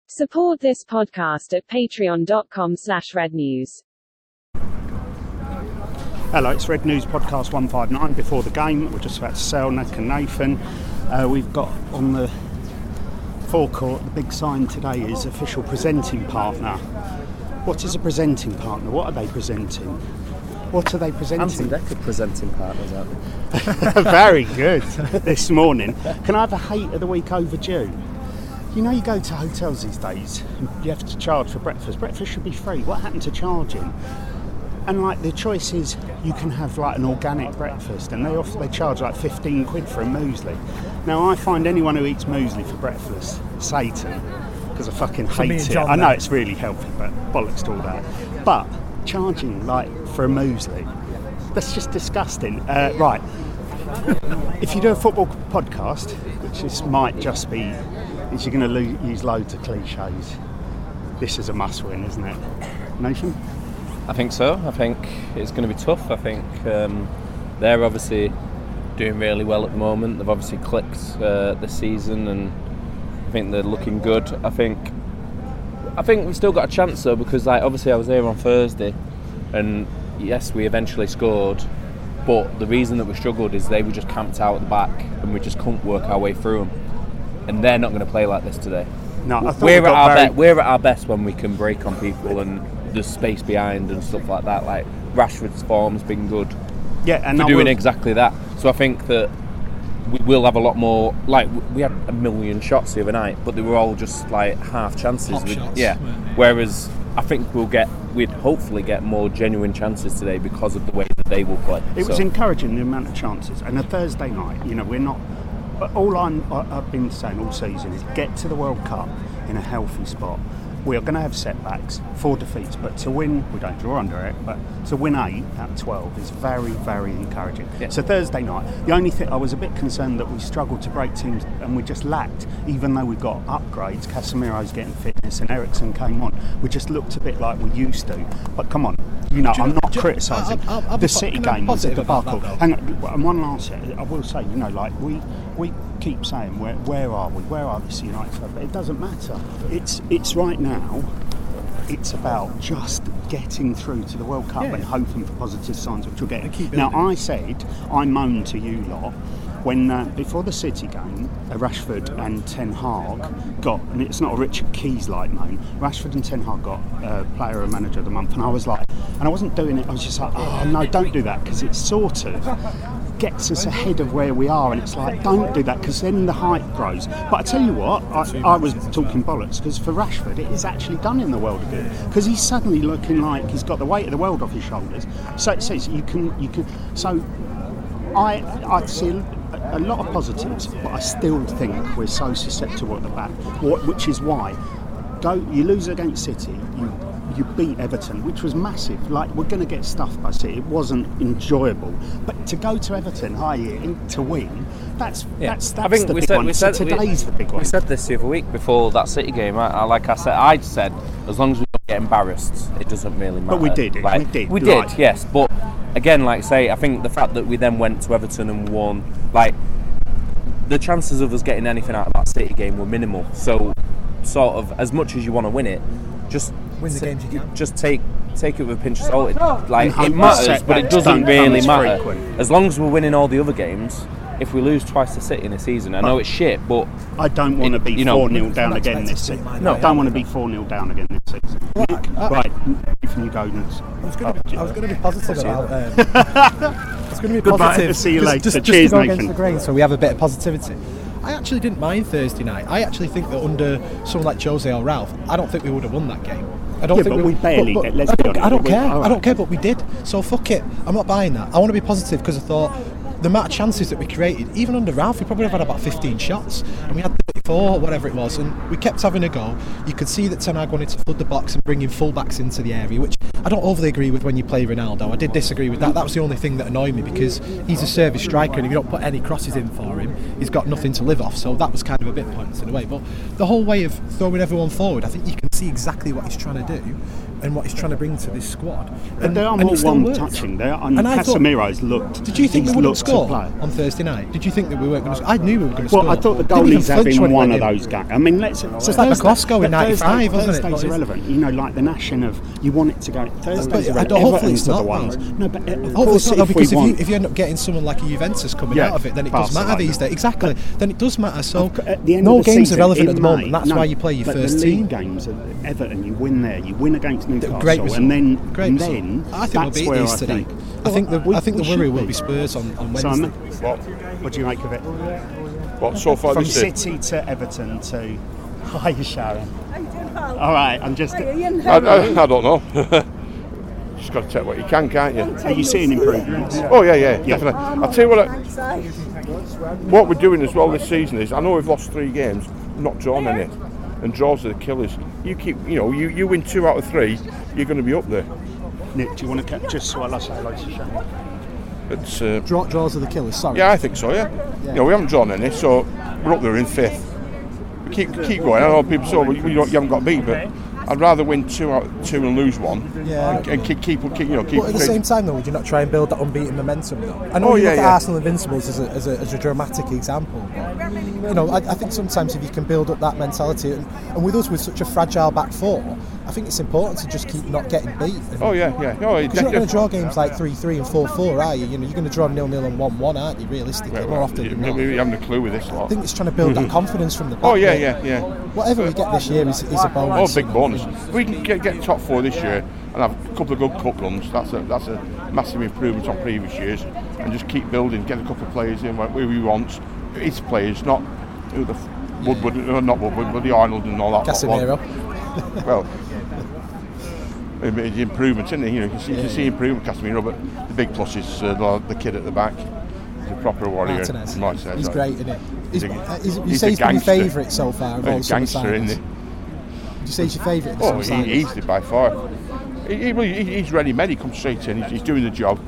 Support this podcast at patreon.com/rednews. Hello, it's Red News Podcast 159. Before the game, we're just about to sell Nick and Nathan. We've got on the forecourt, the big sign today is official presenting partner. What is a presenting partner? What are they presenting? What are they presenting? Anti-Decker presenting partners, aren't they? Very good. This morning. Can I have a hate of the week overdue? You know, you go to hotels these days, you have to charge for breakfast. Breakfast should be free. What happened to charging? And like the choice is, you can have like an organic breakfast, and they charge like 15 quid for a muesli. Now I find anyone who eats muesli for breakfast Satan, because I fucking hate it. I know it's really healthy, but bollocks to all that. But charging like for a muesli, that's just disgusting. Right, if you do a football podcast, which this might just be, is you're going to use loads of cliches. This is a must-win, isn't it, Nathan? I think so. I think it's going to be tough. I think they're obviously doing really well at the moment. They've obviously clicked this season, and I think they're looking good. I think we've still got a chance though, because like obviously I was there on Thursday, and yes, we eventually scored. But the reason that we struggled is they were just camped out at the back, and we just couldn't work our way through them. And they're not going to play like this today. No, we're at our best when we can break on people and there's space behind and stuff like that. Like Rashford's form's been good. Yeah, and we're doing exactly that. So I think that we will have a lot more. Like we had a million shots the other night, but they were all just like half chances. Yeah. Whereas I think we'd hopefully get more genuine chances today because of the way that they will play. It was encouraging, the amount of chances. And a Thursday night, you know, we're not. All I've been saying all season is get to the World Cup in a healthy spot. We are going to have setbacks, 4 defeats, but to win, we don't draw under it, but to win 8 out of 12 is very, very encouraging. Yeah. So Thursday night, the only thing I was a bit concerned that we struggled to break teams and we just lacked, even though we've got upgrades, Casemiro's getting fitness and Eriksen came on, we just looked a bit like we used to. But come on, you know, I'm not criticising. The City game was a debacle. Hang on, and one last thing, I will say, you know, like we keep saying, where are we? Where are this United? But it doesn't matter. It's right now. It's about just getting through to the World Cup and hoping for positive signs, which we'll get. Now, I moaned to you lot when before the City game, Rashford and Ten Hag got, and it's not a Richard Keys-like moan, Rashford and Ten Hag got Player and Manager of the Month, and I was like, and I wasn't doing it, I was just like, oh no, don't do that, because it's sort of gets us ahead of where we are, and it's like, don't do that, because then the hype grows. But I tell you what, I was talking bollocks, because for Rashford it is actually done in the world of good, because he's suddenly looking like he's got the weight of the world off his shoulders. So you can. So I see a lot of positives, but I still think we're so susceptible at the back, which is why you lose against City, you beat Everton, which was massive. Like, we're going to get stuffed by City. It wasn't enjoyable, but to go to Everton, to win, that's the big one. Today's the big one. We said this the other week before that City game. I said, as long as we don't get embarrassed, it doesn't really matter. But we did. We did, yes. But again, like I say, I think the fact that we then went to Everton and won, like, the chances of us getting anything out of that City game were minimal. So, sort of, as much as you want to win it, just win the games you can. Just take it with a pinch of salt. It matters, but it doesn't really matter. As long as we're winning all the other games, if we lose twice to City in a season, I know it's shit, but I don't want to be 4-0 down again this season. No, I don't want to be 4-0 down again this season. Right, if you go, I was going to be positive about. I was going to be positive. See you later. Just Cheers, to go Nathan. against the grain, so we have a bit of positivity. I actually didn't mind Thursday night. I actually think that under someone like Jose or Ralph, I don't think we would have won that game. I don't think we barely. Let's be honest. I don't care. I don't care, but we did. So fuck it. I'm not buying that. I want to be positive because I thought the amount of chances that we created, even under Ralph, we probably have had about 15 shots, and we had 34, whatever it was, and we kept having a go. You could see that Ten Hag wanted to flood the box and bring in full-backs into the area, which I don't overly agree with when you play Ronaldo. I did disagree with that. That was the only thing that annoyed me, because he's a service striker, and if you don't put any crosses in for him, he's got nothing to live off. So that was kind of a bit pointless in a way. But the whole way of throwing everyone forward, I think you can see exactly what he's trying to do and what he's trying to bring to this squad. And they are more one-touching. Casemiro's looked. Did you think we wouldn't score on Thursday night? Did you think that we weren't going to score? I knew we were going to score. Well, I thought the goalie's having one of those games. I mean, so it's like McCloskey in 95, wasn't it? Thursday's irrelevant. You know, like the gnashing of, you want it to go. Thursday's irrelevant. Hopefully it's not. No, but hopefully it's not, because if you end up getting someone like a Juventus coming out of it, then it does matter these days. Exactly. Then it does matter. So no games are relevant at the moment, and that's why you play your first team. The league games at Everton, you win there, you win against Newcastle, great result. and then that's I think we'll beat where these today. I think the worry will be Spurs on Wednesday. Simon, what do you make of it? What so far From this City to Everton to... Hi, Sharon. All right, I'm just... I don't know. Just got to take what you can, can't you? Are you seeing improvements? Oh yeah, definitely. I'll tell you what we're doing as well this season is, I know we've lost 3 games, not drawn any, and draws are the killers. You keep, you win 2 out of 3, you're going to be up there. Nick, do you want to just while I say hello to Sharon? It's draws are the killers. Sorry. Yeah, I think so. Yeah. We haven't drawn any, so we're up there in 5th. We keep going. I know people say, well, you haven't got beat, but I'd rather win 2 out of 2 and lose 1. Yeah. And keep. But at the same time, though, would you not try and build that unbeaten momentum? Though I know you look at Arsenal Invincibles as a dramatic example. But, I think sometimes if you can build up that mentality, and with us with such a fragile back 4, I think it's important to just keep not getting beat. Oh yeah. Because you're not going to draw games like 3-3 and 4-4, are you? You're going to draw 0-0 and 1-1, aren't you? Realistically, more often than not. You haven't a clue with this lot. I think it's trying to build that confidence from the back. Oh yeah. Whatever we get this year is a bonus. Big bonus. If we can get top 4 this year and have a couple of good cup runs, that's a massive improvement on previous years, and just keep building, get a couple of players in where we want. It's players, not the Woodward, not Woodward, but the Arnold and all that. Casemiro. Well, it's improvements, isn't it? You can see improvement, Casemiro, but the big plus is the kid at the back. He's a proper warrior. Martinez. He's great, isn't he? You he's say he's been your favourite so far of all summer gangster, isn't he? Would you say he's your favourite? Oh, easily by far. He's ready-made. He comes straight in. He's doing the job.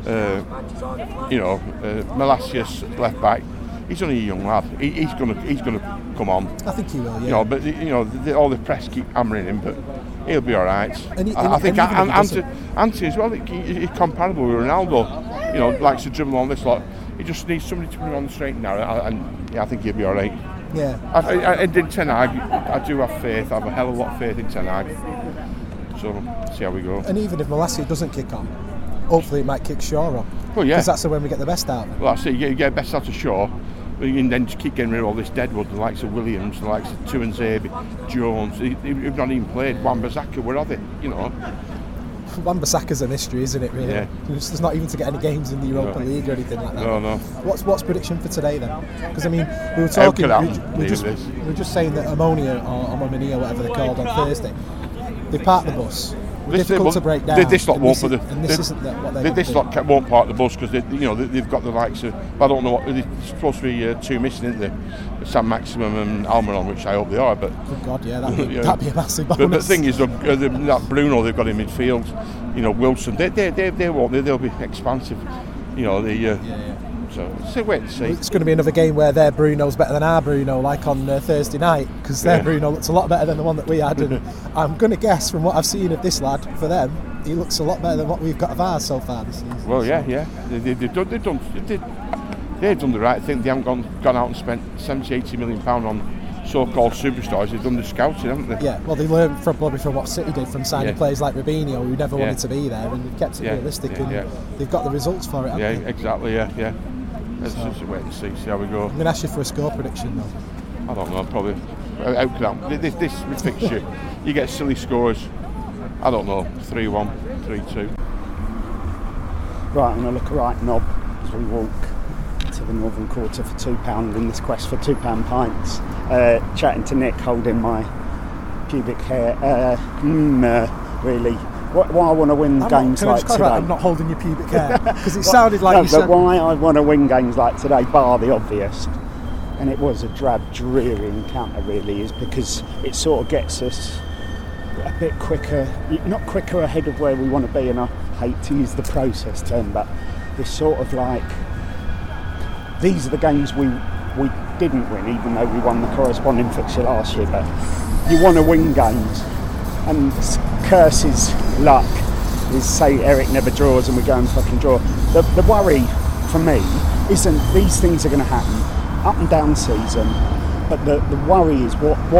Malasius left back. He's only a young lad. He's gonna come on. I think he will. Yeah. But all the press keep hammering him, but he'll be all right. I think Ante as well. He's comparable with Ronaldo. Likes to dribble on this lot. He just needs somebody to put him on the straight and narrow, and I think he'll be all right. Yeah. And in Ten Hag, I do have faith. I have a hell of a lot of faith in Ten Hag. So see how we go. And even if Malacia doesn't kick on, hopefully it might kick Shaw on. Well, yeah. Because that's when we get the best out of him. Well, that's it. You get best out of Shaw. And then just keep getting rid of all this deadwood, the likes of Williams, the likes of Tuanzebe, Jones. They've not even played. Wan-Bissaka, where are they? Wan-Bissaka's a mystery, isn't it? Really? Yeah. There's not even to get any games in the Europa League or anything like that. No. What's prediction for today then? Because we were talking. We were just saying that Ammonia or Ammonia, whatever they're called, on Thursday, they parked the bus. Difficult to break down. This lot won't. This lot won't park the bus because they've got the likes of. I don't know what. There's supposed to be 2 missing, isn't there? Sam Maximum and Almiron, which I hope they are. But good God, yeah, that'd be a massive bonus. But the thing is, that Bruno they've got in midfield. Wilson, they won't. They'll be expansive. So wait and see. It's going to be another game where their Bruno's better than our Bruno, like on Thursday night, because their Bruno looks a lot better than the one that we had. And I'm going to guess from what I've seen of this lad, for them, he looks a lot better than what we've got of ours so far this season. Well, yeah. They've done the right thing. They haven't gone out and spent 70-80 million pound on so-called superstars. They've done the scouting, haven't they? Yeah, well, they learned probably from what City did from signing players like Robinho, who never wanted to be there, and they've kept it realistic, and they've got the results for it, haven't they? Exactly, yeah. Let's just wait and see how we go. I'm going to ask you for a score prediction, though. I don't know, probably. This fixture, you get silly scores. I don't know, 3-1, 3-2. Right, I'm going to look right knob as we walk to the Northern Quarter for £2 in this quest for £2 pints. Chatting to Nick, holding my pubic hair. Really. Why I want to win games like today. I'm not holding your pubic hair because it sounded like you said. But why I want to win games like today, bar the obvious, and it was a drab, dreary encounter really, is because it sort of gets us a bit quicker, not quicker ahead of where we want to be, and I hate to use the process term, but it's sort of like these are the games we didn't win, even though we won the corresponding fixture last year. But you want to win games and curses luck is say Eric never draws and we go and fucking draw. The worry for me isn't these things are going to happen up and down season, but the worry is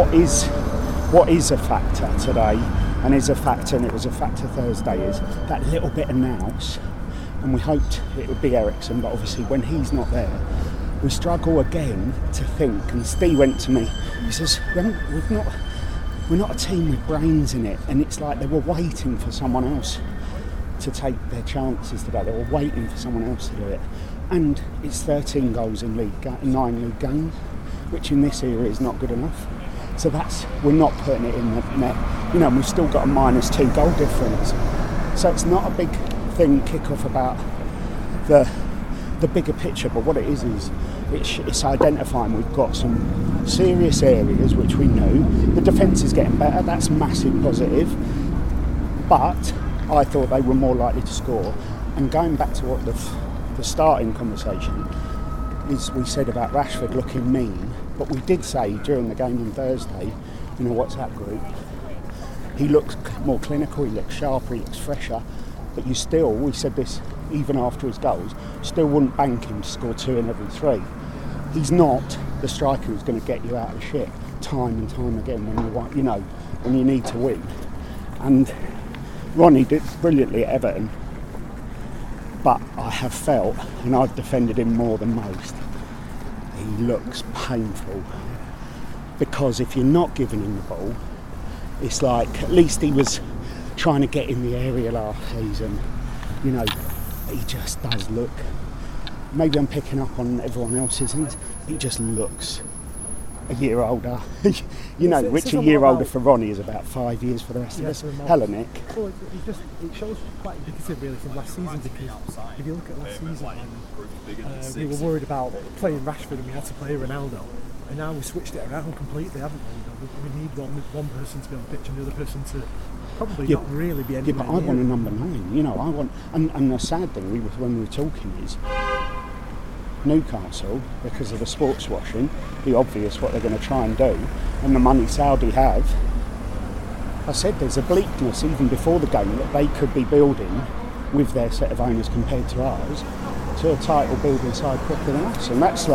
what is a factor today, and is a factor, and it was a factor Thursday, is that little bit of nous, and we hoped it would be Ericsson, but obviously when he's not there, we struggle again to think. And Steve went to me, he says, we're not a team with brains in it, and it's like they were waiting for someone else to take their chances today. They were waiting for someone else to do it, and it's 13 goals in 9 league games, which in this era is not good enough. So we're not putting it in the net, and we've still got a -2 goal difference. So it's not a big thing kick off about the bigger picture, but what it is it's identifying we've got some serious areas which we knew. The defence is getting better, that's massive positive, but I thought they were more likely to score. And going back to what the starting conversation is, we said about Rashford looking mean, but we did say during the game on Thursday in a WhatsApp group, he looks more clinical, he looks sharper, he looks fresher, but we said this even after his goals, still wouldn't bank him to score 2 in every 3. He's not the striker who's going to get you out of shit time and time again when you need to win. And Ronnie did brilliantly at Everton, but I have felt, and I've defended him more than most, he looks painful, because if you're not giving him the ball, it's like, at least he was trying to get in the area last season, he just does look, maybe I'm picking up on everyone else's things, he just looks a year older, which a year older for Ronnie is about 5 years for the rest of us. Hello, Nick. Well, it shows quite indicative really from last season, because if you look at last season, we were worried about playing Rashford and we had to play Ronaldo, and now we switched it around completely, haven't we? We need one person to be on the pitch and the other person to probably not really be anywhere but I want a number 9, I want, and the sad thing when we were talking is Newcastle, because of the sports washing, the obvious what they're going to try and do, and the money Saudi have, I said there's a bleakness even before the game that they could be building with their set of owners compared to ours to a title building side quicker than us, and that's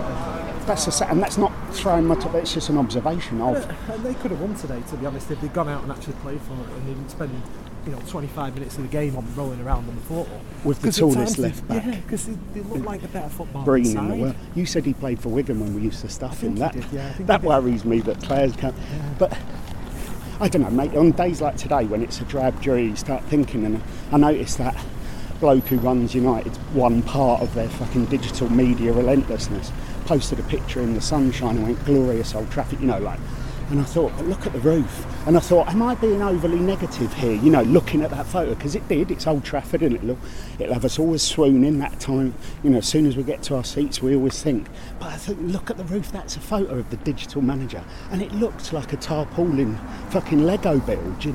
and that's not throwing much of it, it's just an observation of. And they could have won today, to be honest, if they'd gone out and actually played for it and they didn't spend 25 minutes of the game on rolling around on the floor. With the tallest left back. Yeah, because they look like the better football Breen in the world. You said he played for Wigan when we used to stuff him. That worries me that players can't. Yeah. But I don't know, mate, on days like today when it's a drab jury, you start thinking, and I noticed that bloke who runs United's one part of their fucking digital media relentlessness posted a picture in the sunshine and went, glorious Old Trafford, and I thought, but look at the roof, and I thought, am I being overly negative here, looking at that photo, because it's Old Trafford, and it'll have us always swooning that time, as soon as we get to our seats we always think, but I think, look at the roof, that's a photo of the digital manager, and it looked like a tarpaulin fucking Lego build,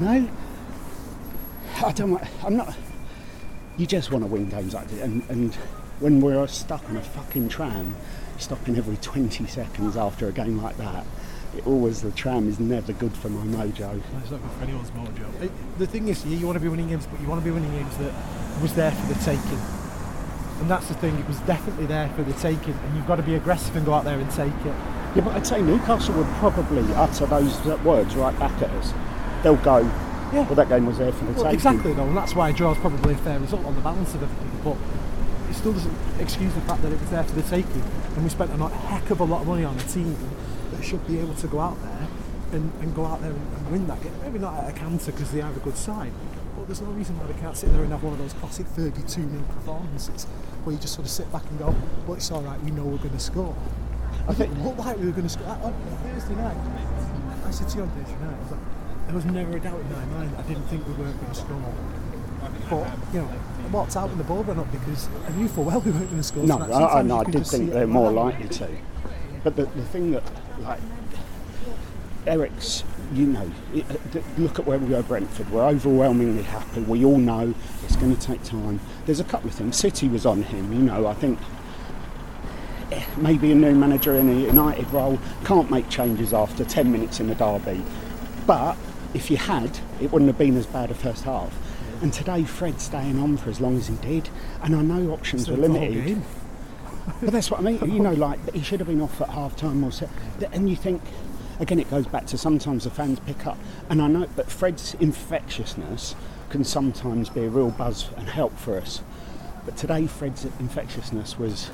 I'm not, you just want to win games like this, and when we're stuck on a fucking tram, stopping every 20 seconds after a game like that, the tram is never good for my mojo. It's not good for anyone's mojo. The thing is, you want to be winning games, but you want to be winning games that was there for the taking. And that's the thing, it was definitely there for the taking, and you've got to be aggressive and go out there and take it. Yeah, but I'd say Newcastle would probably utter those words right back at us. They'll go, well, that game was there for the taking. Exactly, though, and that's why a draw is probably a fair result on the balance of everything, but it still doesn't excuse the fact that it was there for the taking, and we spent a heck of a lot of money on a team that should be able to go out there and go out there and win that game. Maybe not at a canter because they have a good side, but there's no reason why they can't sit there and have one of those classic 32-0 performances where you just sort of sit back and go, well, it's all right, we know we're going to score. I think it looked like we were going to score. On Thursday night, I said to you on Thursday night, there was never a doubt in my mind I didn't think we weren't going to score. But, I walked out when the ball went up because I knew full well we weren't going to score. No, I did think they're more likely to. But the thing that, Eric's, look at where we go, Brentford. We're overwhelmingly happy. We all know it's going to take time. There's a couple of things. City was on him, I think maybe a new manager in a United role can't make changes after 10 minutes in the derby. But if you had, it wouldn't have been as bad a first half. And today, Fred's staying on for as long as he did, and I know options were limited. But that's what I mean. You know, like he should have been off at half time or so. And you think, again, it goes back to sometimes the fans pick up. And I know, but Fred's infectiousness can sometimes be a real buzz and help for us. But today, Fred's infectiousness was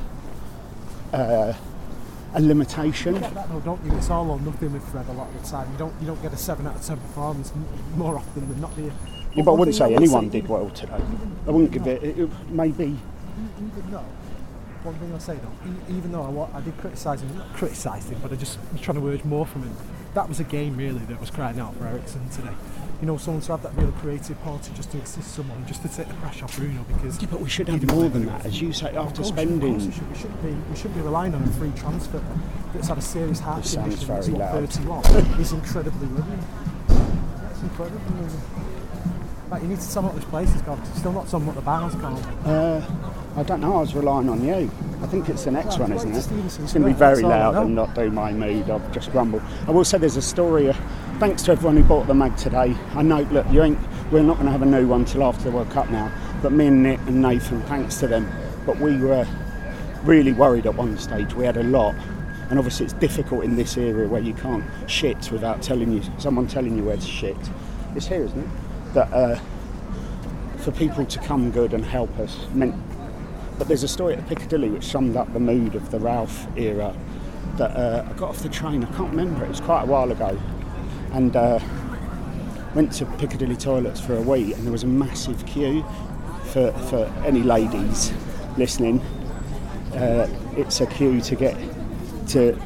a limitation. You get that though, don't you? It's all or nothing with Fred a lot of the time. You don't get a 7 out of 10 performance more often than not. Yeah, but I wouldn't say anyone did well today. I wouldn't give it maybe. Even though, one thing I'll say though, even though I did criticise him, not criticise him, but I just was trying to urge more from him. That was a game really that was crying out for Eriksen today. You know, someone to have that real creative quality just to assist someone, just to take the pressure off Bruno, because... Yeah, but we should have more than that, as you say, after spending... We shouldn't be relying on a free transfer that's had a serious heart condition that's not 31. He's incredibly living. That's incredibly living. Like, you need to sum up this place, he's got still not sum up the bar's gone. I don't know, I was relying on you. I think it's the next one, isn't it? It's going to be very loud and not do my mood. I've just grumbled. I will say there's a story. Thanks to everyone who bought the mag today. I know, look, we're not going to have a new one till after the World Cup now. But me and Nick and Nathan, thanks to them. But we were really worried at one stage. We had a lot. And obviously it's difficult in this area where you can't shit without someone telling you where to shit. It's here, isn't it? That for people to come good and help us meant. But there's a story at Piccadilly which summed up the mood of the Ralph era. That I got off the train, I can't remember, it was quite a while ago, and went to Piccadilly toilets for a wee, and there was a massive queue for any ladies listening. It's a queue to get to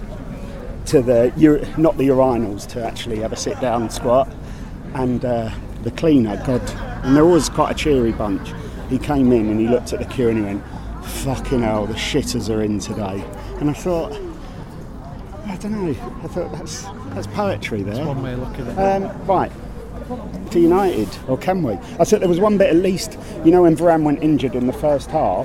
the not the urinals, to actually have a sit down squat, and the cleaner, God, and they're always quite a cheery bunch. He came in and he looked at the queue and he went, "Fucking hell, the shitters are in today." And I thought, I don't know, I thought that's poetry there. That's one way of looking at it. Right, to United, or can we? I thought there was one bit at least, you know, when Varane went injured in the first half.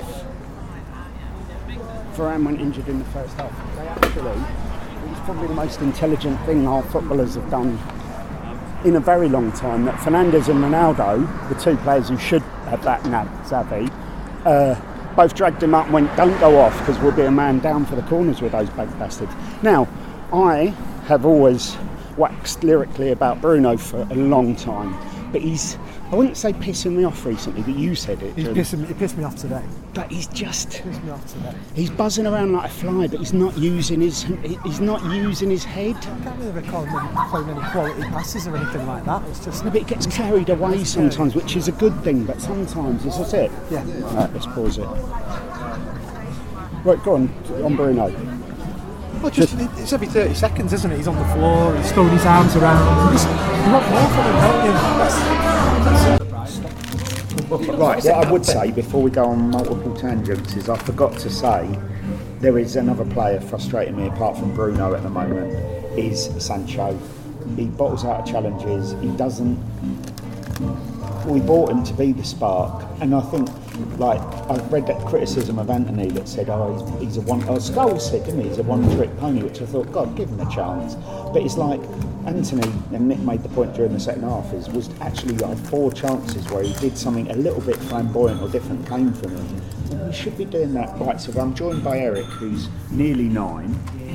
They actually, it was probably the most intelligent thing our footballers have done in a very long time, that Fernandes and Ronaldo, the two players who should have that savvy, both dragged him up and went, "Don't go off, because we'll be a man down for the corners with those big bastards." Now, I have always waxed lyrically about Bruno for a long time, but I wouldn't say pissing me off recently, but you said it. He pissed me off today. But he's just... Pissed me off today. He's buzzing around like a fly, but he's not using his head. I can't really recall him playing any quality passes or anything like that. It's just... No, but it gets carried away sometimes, which is a good thing, but sometimes, is that it? Yeah. Right, let's pause it. Right, go on Bruno. Well, it's every 30 seconds, isn't it? He's on the floor, he's throwing his arms around. You want more from him, don't you? Right, what I would say before we go on multiple tangents is I forgot to say there is another player frustrating me apart from Bruno at the moment, is Sancho. He bottles out of challenges, he doesn't... We bought him to be the spark, and I think, like, I've read that criticism of Anthony that said, he's a Scholes said, didn't he? He's a one-trick pony, which I thought, God, give him a chance. But it's like, Anthony, and Nick made the point during the second half, was actually like 4 chances where he did something a little bit flamboyant or different came from him. And we should be doing that. Right, so I'm joined by Eric, who's nearly 9.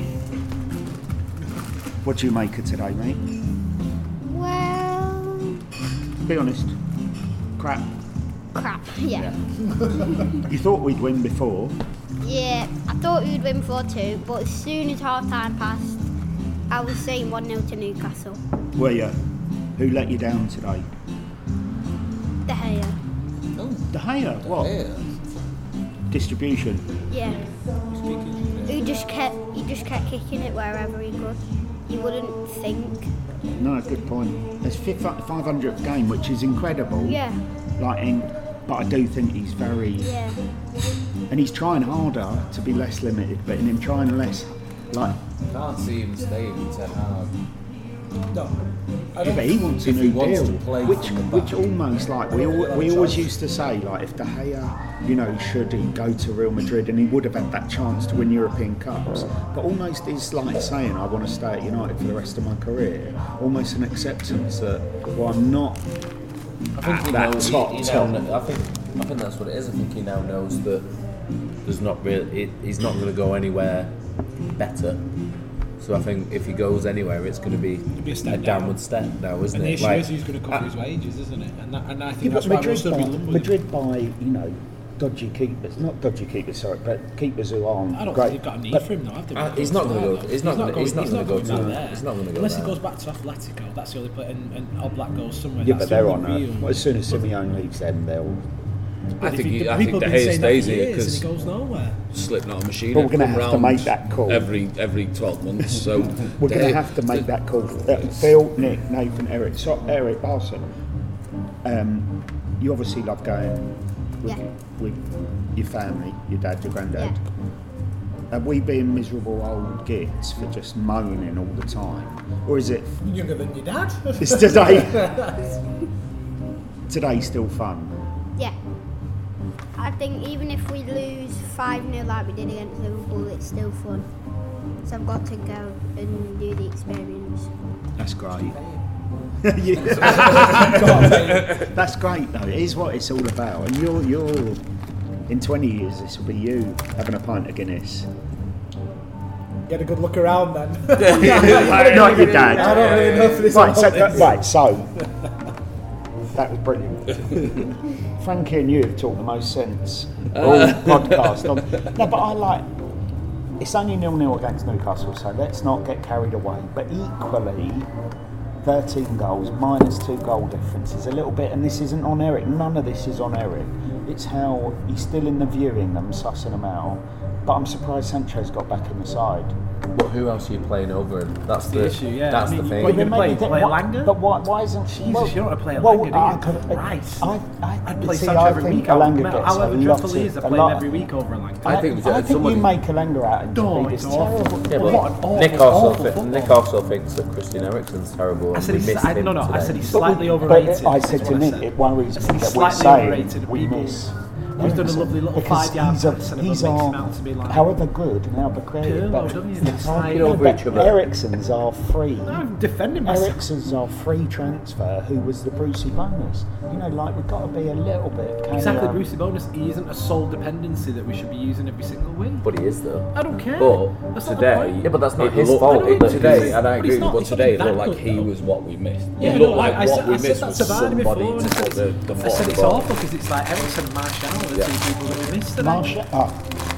What do you make of today, mate? Well... Be honest. Crap, yeah. You thought we'd win before? Yeah, I thought we'd win 4-2, but as soon as half time passed, I was saying 1-0 to Newcastle. Were you? Who let you down today? De Gea. De Gea? What? Distribution? Yeah. He just kept kicking it wherever he could. He wouldn't think. No, good point. It's 500th game, which is incredible. Yeah. But I do think he's very... Yeah. And he's trying harder to be less limited, but in him trying less, like... I can't see him staying with Ten Hag. No. Yeah, but he wants a If he new wants deal, to play which for the back. almost like we always used to say, like if De Gea, you know, should he go to Real Madrid and he would have had that chance to win European Cups, but almost is like saying I want to stay at United for the rest of my career, almost an acceptance that well I'm not I think he that knows. top. I think that's what it is. I think he now knows that there's not really. He's not going to go anywhere better. So I think if he goes anywhere, it's going to be be a step down. downward step now, isn't And the it? issue is who's going to cover his wages, isn't it? And I think Yeah, that's but why we'll still be lumbering. Madrid buy, you know, dodgy keepers, not dodgy keepers, sorry, but keepers who aren't I don't great. think they've got a need But- for him, though, have they? He's not going to go. He's not going to go He's not to. going there. He's not going to go Unless there. he goes back to Atletico, that's the only place. And Oblak goes somewhere. Yeah, that's but they're the on only a, real- as soon as Simeone leaves them, they'll. I think People De have been Gea saying that stays for here years because and he goes nowhere. Slipknot machine. But we're gonna come have to round make that call. every 12 months. So We're De going to Gea- have to make that call. Phil, Nick, Nathan, Eric. So, Eric Barson, you obviously love going with, Yeah. with your family, your dad, your granddad. Yeah. Have we been miserable old gits for just moaning all the time? Or is it, Younger than your dad. is today still fun? Yeah. I think even if we lose 5-0 like we did against Liverpool, it's still fun. So I've got to go and do the experience. That's great. That's great though. It is what it's all about. And you're in 20 years this will be you having a pint of Guinness. Get a good look around then. Not your dad. I don't really know for this. So that was brilliant. Frankie and you have talked the most sense all podcast on. No, but I like. It's only 0-0 against Newcastle, so let's not get carried away. But equally, 13 goals, minus 2 goal difference is a little bit, and this isn't on Eric, none of this is on Eric. It's how he's still in the viewing them, sussing them out. But I'm surprised Sancho's got back in the side. But who else are you playing over him? That's the issue, yeah. That's I mean, the thing. what, you're Maybe gonna play what- Elanga? But why isn't she? Jesus, you don't want to play Elanga, do you? Christ. I'd play Sancho every week. Elanga gets However a lot dreadful he is, I of- play a him lot- every week over Elanga. I think I think somebody- you make Elanga out and No, be it's this awful. terrible. Yeah, What an but awful, Nick awful also thinks that Christian Eriksen's terrible. I And said we he's, missed him I today. said he's But slightly we- overrated. But I is said what to I Nick, said. it worries I said me he's that we're slightly overrated saying and we people- miss. He's done a lovely little Because 5-yard he's pass and he's everyone makes him out to be like. however good and however creative. Pirlo, But don't you? it's It's hard like- to Get over but each other. Eriksen's are free. I'm defending myself. Eriksen's our free transfer, who was the Brucey bonus. You know, like we've got to be a little bit. Exactly, Brucey bonus. He isn't a sole dependency that we should be using every single week. But he is though. I don't care. But That's not the today, point. Yeah, but that's not it his looked- fault. I know it is. Today, and I But agree it's with you, not- but it's today it not looked that like good, he though. was what we missed. Yeah, It no, looked like I what said, we I said missed that was to Vardy before. somebody And to I put said, the I foot said on the it's ball. awful because it's like Eriksen and Martial, the Yeah. two people that we missed today. Martial.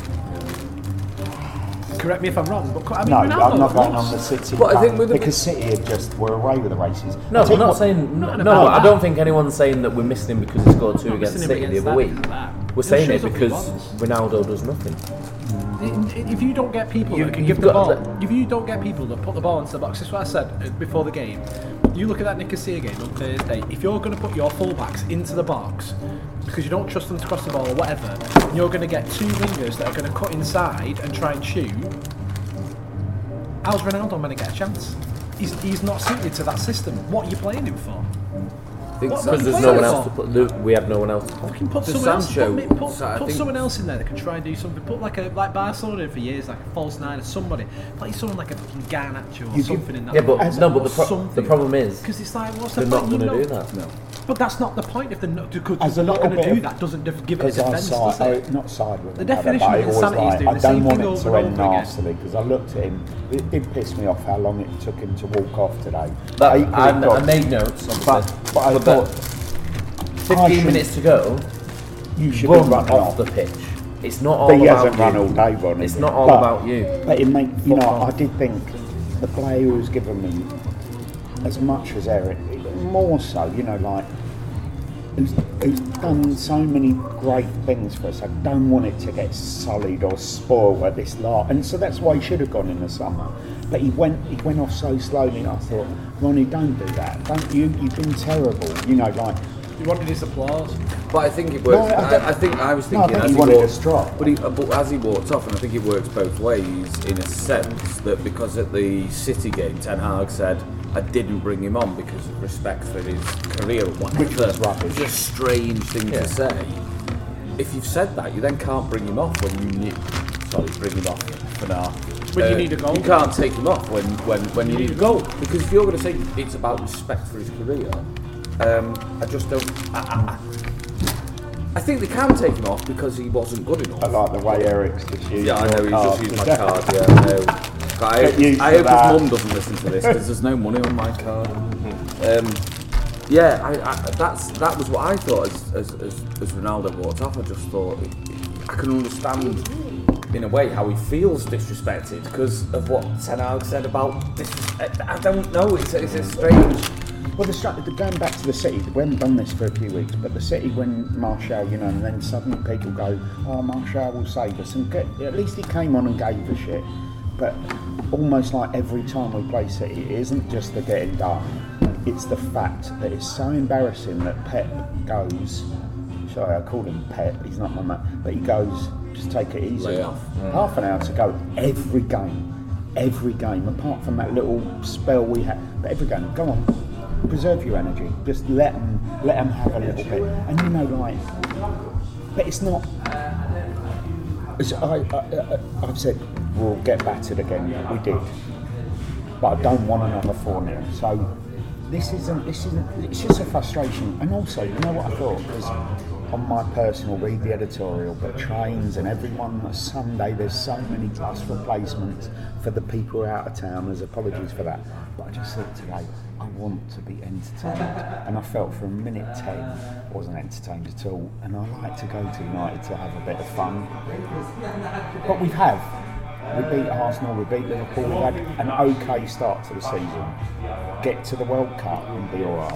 Correct me if I'm wrong, but I mean, No, Ronaldo I'm not going was. on the City. But I think part, with the- because City had just were away with the races. No, I tell I'm you not what- saying. Not No, about I that. don't think anyone's saying that we missed him because he scored 2 Not against missing him City the against other week. that. We're It saying it shows up he because was. Ronaldo does nothing. If you don't get people You- that can you've give the got ball, the- if you don't get people that put the ball into the box, this is what I said before the game. You look at that Nicosia game on Thursday. If you're going to put your fullbacks into the box because you don't trust them to cross the ball or whatever, and you're going to get 2 wingers that are going to cut inside and try and shoot, how's Ronaldo going to get a chance? He's not suited to that system. What are you playing him for? Because what there's are you no one playing else for? to put. We have no one else to put. Fucking put The someone else. Sancho, Put so I put think- someone else in there that can try and do something. Put like Barcelona for years, like a false nine or somebody. Play someone like a fucking Garnacho or something in that. Yeah, but no, but Something. the problem is Because it's like, what's the they're not point? going to You do know- that. No. But that's not the point if they're not, because As a they're not little going to bit do of- that. Doesn't give it a Because I defence, does it? not side with The him, definition but I of always insanity is like, doing I the same don't want thing it over to and end over again. nastily because I looked at him. It did piss me off how long it took him to walk off today. That, Equally I got- made notes, obviously. but I But thought 15 minutes to go. you should Run be running off off. the pitch. It's not all But he about hasn't run you. all day, Ron. It's is not it? all But- about you. But it make you know, Football. I did think the player who was given me as much as Eric, more so, you know, like who's done so many great things for us. I don't want it to get sullied or spoiled at this lot, and so that's why he should have gone in the summer. But he went off so slowly. I thought, Ronnie, don't do that. Don't you? You've been terrible. You know, like. You wanted his applause. But I think it works. No, I think I was no, I thinking think as he he wanted walked, to drop. but as he walked off, and I think it works both ways in a sense that because at the City game, Ten Hag said, I didn't bring him on because of respect for his career or whatever. Which was rubbish. It's a strange thing to say. If you've said that, you then can't bring him off when you need. Sorry, bring him off for now. When you need a goal. You can't take him off when you need a goal. Because if you're going to say it's about respect for his career, I just don't. I think they can take him off because he wasn't good enough. I like the way Eric's just used Yeah, I know, your he's card. just used my card, yeah, I know. But I hope his mum doesn't listen to this because there's no money on my card. That was what I thought as Ronaldo walked off. I just thought, I can understand in a way how he feels disrespected because of what Ten Hag said about disrespect. I don't know, it's a strange... Well, going back to the City, we haven't done this for a few weeks, but the City, when Martial, and then suddenly people go, oh, Martial will save us, and at least he came on and gave a shit. But almost like every time we play City, it isn't just the getting done, it's the fact that it's so embarrassing that Pep goes, sorry, I call him Pep, he's not my man, but he goes, just take it easy. Half an hour to go every game, apart from that little spell we had, but every game, go on. Preserve your energy. Just let them have a little bit. And but it's not. I've said we'll get battered again. We did, but I don't want another 4-0. So this isn't. It's just a frustration. And also, you know what I thought? Because on my personal, read the editorial, but trains and everyone Sunday there's so many bus replacements for the people who are out of town. There's apologies for that, but I just thought today, I want to be entertained, and I felt for a minute 10 I wasn't entertained at all, and I like to go to United to have a bit of fun, but we beat Arsenal, we beat Liverpool, we had an okay start to the season, get to the World Cup and be alright.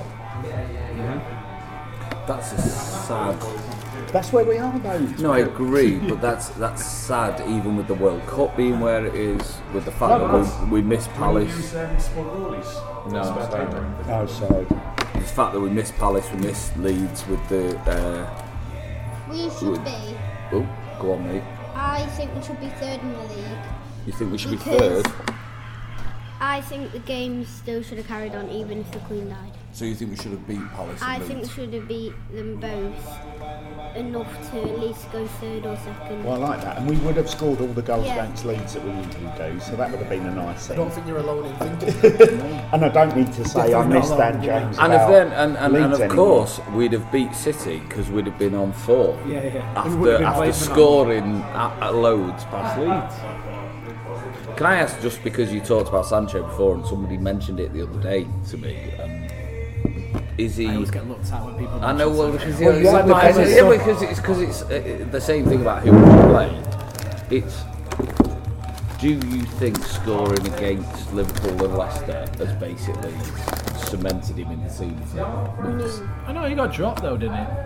That's a sad... That's where we are though. No, I agree, but that's sad even with the World Cup being where it is, with the fact that we missed Palace. No, sorry. The fact that we missed Palace, we missed Leeds with the... We should be. Oh, go on, mate. I think we should be third in the league. You think we should be Because third? I think the game still should have carried on even if the Queen died. So you think we should have beat Palace? I think we should have beat them both enough to at least go third or second. Well, I like that, and we would have scored all the goals against Leeds that we usually do, so that would have been a nice thing. I don't think you're alone in thinking. And I don't need to say I missed Dan James. And of course we'd have beat City because we'd have been on 4 after scoring at loads past Leeds. Can I ask, just because you talked about Sancho before and somebody mentioned it the other day to me, is he? I always get looked at when people. I know, well, because because it's the same thing about who would play. It's. Do you think scoring against Liverpool and Leicester has basically cemented him in the team? I know he got dropped though, didn't he?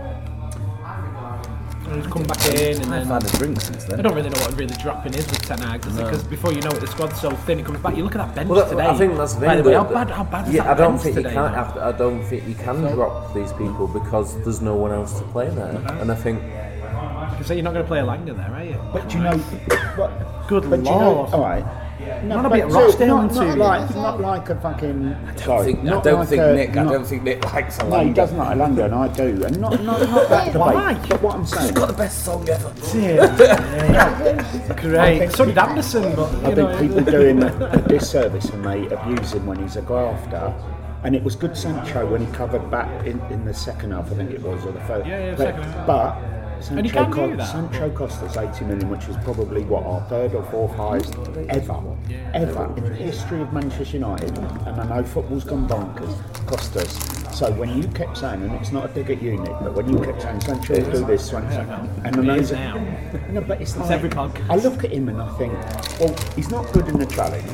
He's come back in and I've had a drink since then. I don't really know what really dropping is with Ten Hag because before you know it, the squad's so thin. He comes back. You look at that bench today. I think that's the thing. By the way, how bad is that I don't bench think today? I don't think you can drop these people because there's no one else to play there, and I think. You say you're not going to play Elanga there, are you? But do you know what? Good but lord! Do you know, all right. No, not a bit Rochdale in 2 years. Not like a fucking. I don't think Nick likes Elanga. No, he does like Elanga, and I do, and not that debate. Why? But what I'm saying, He's got the best song ever. Great. So did Anderson, but I think people doing a disservice and they abuse him when he's a grafter. And it was good Sancho when he covered back in the second half, I think it was, or the first. Yeah, second half. But Sancho cost us 80 million, which is probably our third or fourth highest ever in the history of Manchester United. And I know football's gone bonkers, cost us. So when you kept saying, and it's not a dig at you, Nick, but when you kept saying Sancho will do this, and I is now. No, but it's like, every podcast. I look at him and I think, well, he's not good in the challenge.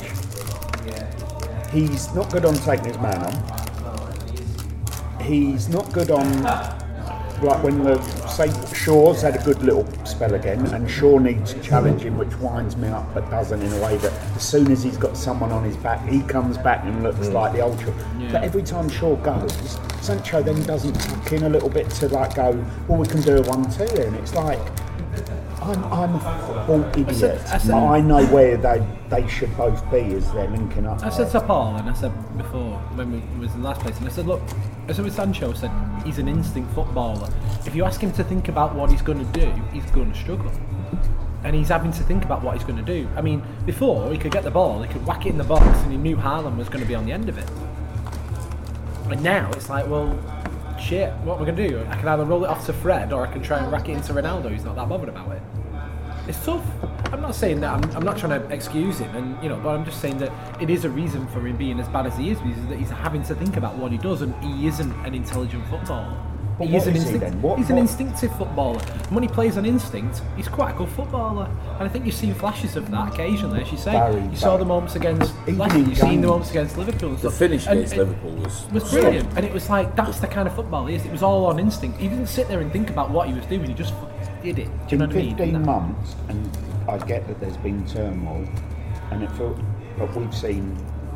He's not good on taking his man on. He's not good on, like when Shaw's had a good little spell again, and Shaw needs challenging, which winds me up, but doesn't, in a way that as soon as he's got someone on his back, he comes back and looks like the ultra. Yeah. But every time Shaw goes, Sancho then doesn't tuck in a little bit to like go, well, we can do a 1-2 here, and it's like, I'm a football idiot. I know where they should both be as they're linking up. I said to Paul, and I said before when we was in the last place, and I said, look, as with Sancho, I said he's an instinct footballer. If you ask him to think about what he's going to do, he's going to struggle. And he's having to think about what he's going to do. I mean, before he could get the ball, he could whack it in the box, and he knew Haaland was going to be on the end of it. And now it's like, well, shit, what am I going to do? I can either roll it off to Fred, or I can try and rack it into Ronaldo, who's not that bothered about it. It's tough. I'm not saying that, I'm not trying to excuse him, and but I'm just saying that it is a reason for him being as bad as he is, because that he's having to think about what he does, and he isn't an intelligent footballer. But He's an instinctive footballer. And when he plays on instinct, he's quite a good footballer. And I think you've seen flashes of that occasionally, as you say. You saw the moments against Leicester, you've seen the moments against Liverpool and stuff. The finish against Liverpool was brilliant. And it was like, that's the kind of football he is. It was all on instinct. He didn't sit there and think about what he was doing, he just did it. Do you know what I mean? 15 months, and I get that there's been turmoil, and it felt, but we've seen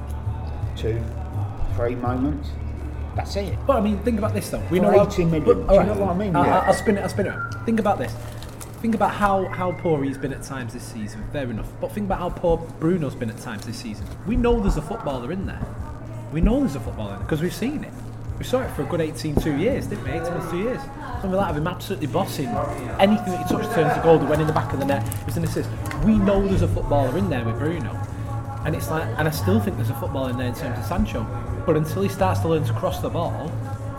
2-3 moments. That's it. But I mean, think about this though. We know 80 million. Do you know what I mean? I'll spin it. Think about this. Think about how poor he's been at times this season. Fair enough. But think about how poor Bruno's been at times this season. We know there's a footballer in there. Because we've seen it. We saw it for a good 2 years, didn't we? 2 years. Something like that of him absolutely bossing. Anything that he touched turns to goal that went in the back of the net. It was an assist. We know there's a footballer in there with Bruno. And it's like, and I still think there's a footballer in there in terms of Sancho. But until he starts to learn to cross the ball,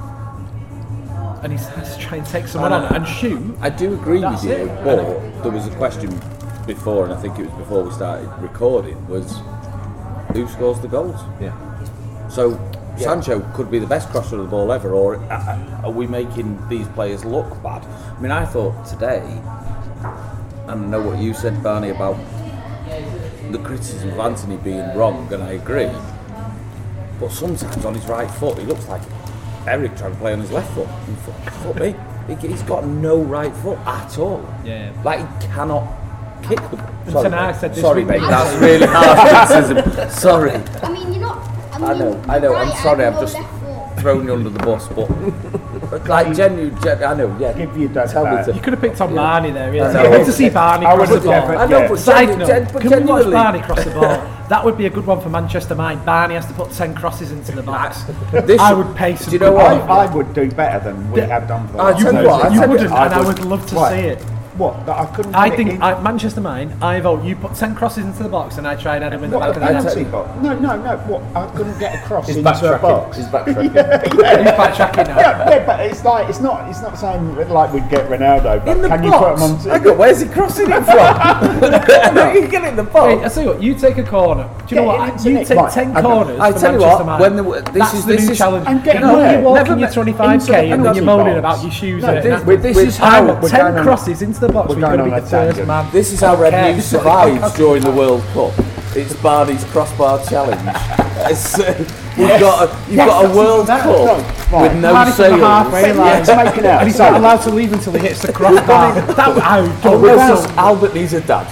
and he starts to try and take someone on and shoot, I do agree with you. But there was a question before, and I think it was before we started recording, was who scores the goals? Yeah. So Sancho could be the best crosser of the ball ever, or are we making these players look bad? I mean, I thought today, and I know what you said, Barney, about the criticism of Anthony being wrong, and I agree. But sometimes on his right foot, he looks like Eric trying to play on his left foot. Foot me. He's got no right foot at all. Yeah. Like, he cannot kick the ball. Sorry, mate, that's really hard criticism. Sorry. I mean, you're not. I know. I'm sorry, I've just thrown you under the bus, but like genuine, I know. Yeah. Give you that. Tell me to. You could have picked on Barney there. I want to see Barney cross the ball. I know, but side note, can we watch Barney cross the ball? That would be a good one for Manchester Mind. Barney has to put 10 crosses into the box. I would pay some. Do you know what? I would do better than we have done for that. You wouldn't, and I would love to see it. What? That I couldn't. I think Manchester Mind. I vote you put 10 crosses into the box, and I try and head them in the back of the net. No. What? I couldn't get a cross into a box. He's backtracking. He's backtracking now. Yeah, but it's like it's not saying like we'd get Ronaldo. But In the can box. You put him on? Where's he crossing it from? You get it in the box. Hey, I tell you what. You take a corner. Do you know what? You take 10 corners. I tell you what. That's the new challenge. And you know, you're walking your 25k and then you're moaning about your shoes. This is how 10 crosses into the box. We're going to be first man. This is how Red News survives during the World Cup. It's Barney's crossbar challenge. You've got a World Cup with no sales. And he's not allowed to leave until he hits the crossbar. Albert needs a dad.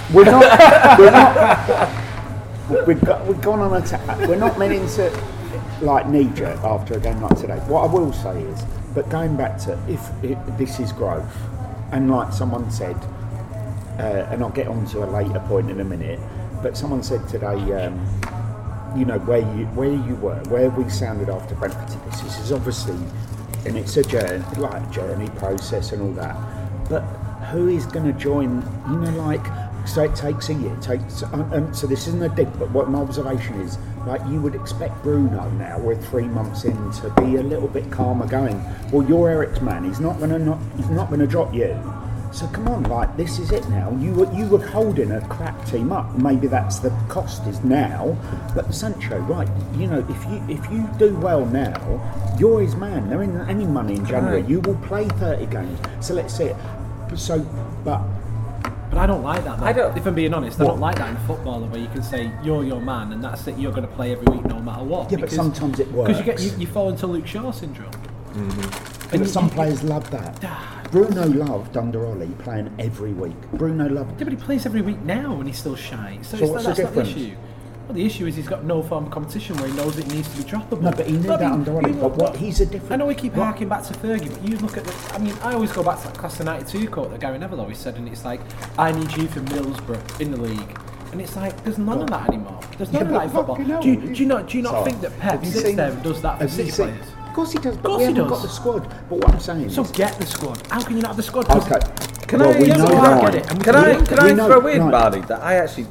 We've gone on attack. We're not meant to like knee-jerk after a game like today. What I will say is, but going back to if this is growth, and like someone said. And I'll get on to a later point in a minute, but someone said today, you know, where you were, where we sounded after Brentford. This is obviously, and it's a journey process and all that. But who is going to join? You know, like so it takes a year. So this isn't a dig, but what my observation is, like you would expect Bruno now, we're 3 months in, to be a little bit calmer going. Well, you're Eric's man. He's not going to drop you. So come on, like this is it now. You were holding a crap team up. Maybe that's the cost is now. But Sancho, right? You know, if you do well now, you're his man. There isn't any money in January. You will play 30 games. So let's see it. But I don't like that. If I'm being honest, I don't like that in football, where you can say you're your man and that's it. You're going to play every week no matter what. Yeah, but sometimes it works. Because you fall into Luke Shaw syndrome. Mm-hmm. And some players love that. Bruno loved under Ollie playing every week. Bruno loved. Yeah, but he plays every week now and he's still shy. So what's that's the not the difference? issue. Well, the issue is he's got no form of competition where he knows it needs to be droppable. No, but he knew that under Ollie. But what he's a different. I know we keep harking back to Fergie, but you look at the. I mean, I always go back to that class of '92 quote that Gary Neville always said, and it's like, "I need you for Middlesbrough in the league." And it's like, there's none of that anymore. There's none of that in football. Do you not think that Pep sits there and does that for City players? Of course he does, but Of course we he haven't does. got the squad. But what I'm saying So is... get the squad. How can you not have the squad? Okay. Can I get it? And Can I we know- throw in, right. Barney, that I actually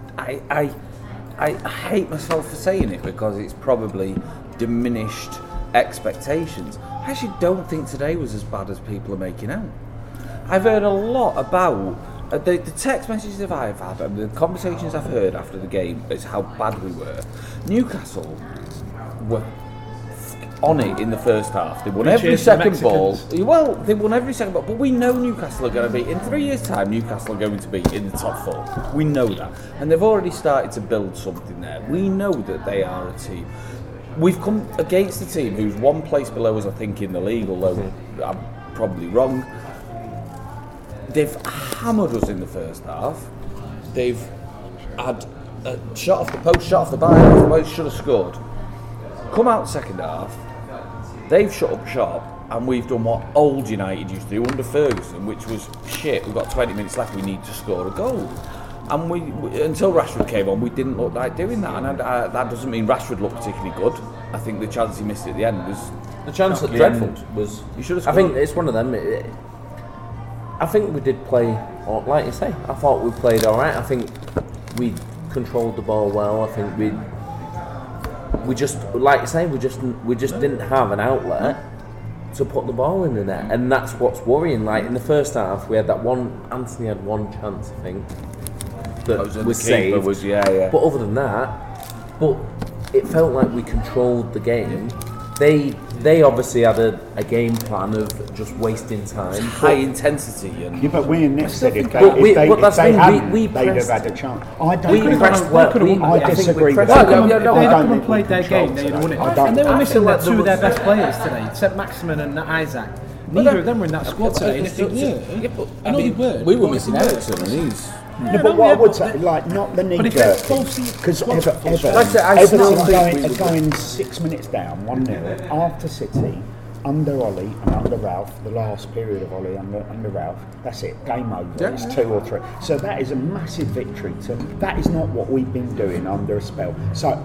I hate myself for saying it because it's probably diminished expectations. I actually don't think today was as bad as people are making out. I've heard a lot about the text messages that I've had and the conversations I've heard after the game is how bad we were. Newcastle were on it in the first half. They won every second ball. Well, they won every second ball, but we know Newcastle are going to be, in 3 years' time, Newcastle are going to be in the top 4. We know that. And they've already started to build something there. We know that they are a team. We've come against a team who's one place below us, I think, in the league, although I'm probably wrong. They've hammered us in the first half. They've had a shot off the post, shot off the bar, should have scored. Come out second half, they've shut up shop, and we've done what old United used to do under Ferguson, which was, shit, we've got 20 minutes left, we need to score a goal. And we until Rashford came on, we didn't look like doing that, and that doesn't mean Rashford looked particularly good. I think the chance he missed at the end was... The chance at the end was... You should have I scored. think it's one of them. I think we did play, like you say, I thought we played alright. I think we controlled the ball well. I think we just, like you say, we just didn't have an outlet to put the ball in the net, and that's what's worrying. Like in the first half, we had that one. Anthony had one chance, I think, that was saved. But other than that, it felt like we controlled the game. They obviously had a game plan of just wasting time. High intensity. And but we and Nick said if they hadn't, they'd have had a chance. I don't think pressed well. I disagree with that. that. They come and played their game, they'd won it. And they were missing two of their best players today, except Maximin and Isaac. Neither of them were in that squad today. We were missing Ericsson, and he's... No, but what I would say, like, not the knee jerk, because Everton are going 6 minutes down, 1-0, after City, under Ollie and under Ralph, the last period of Ollie under Ralph, that's it, game over, it's 2 or 3. So that is a massive victory. That is not what we've been doing under a spell. So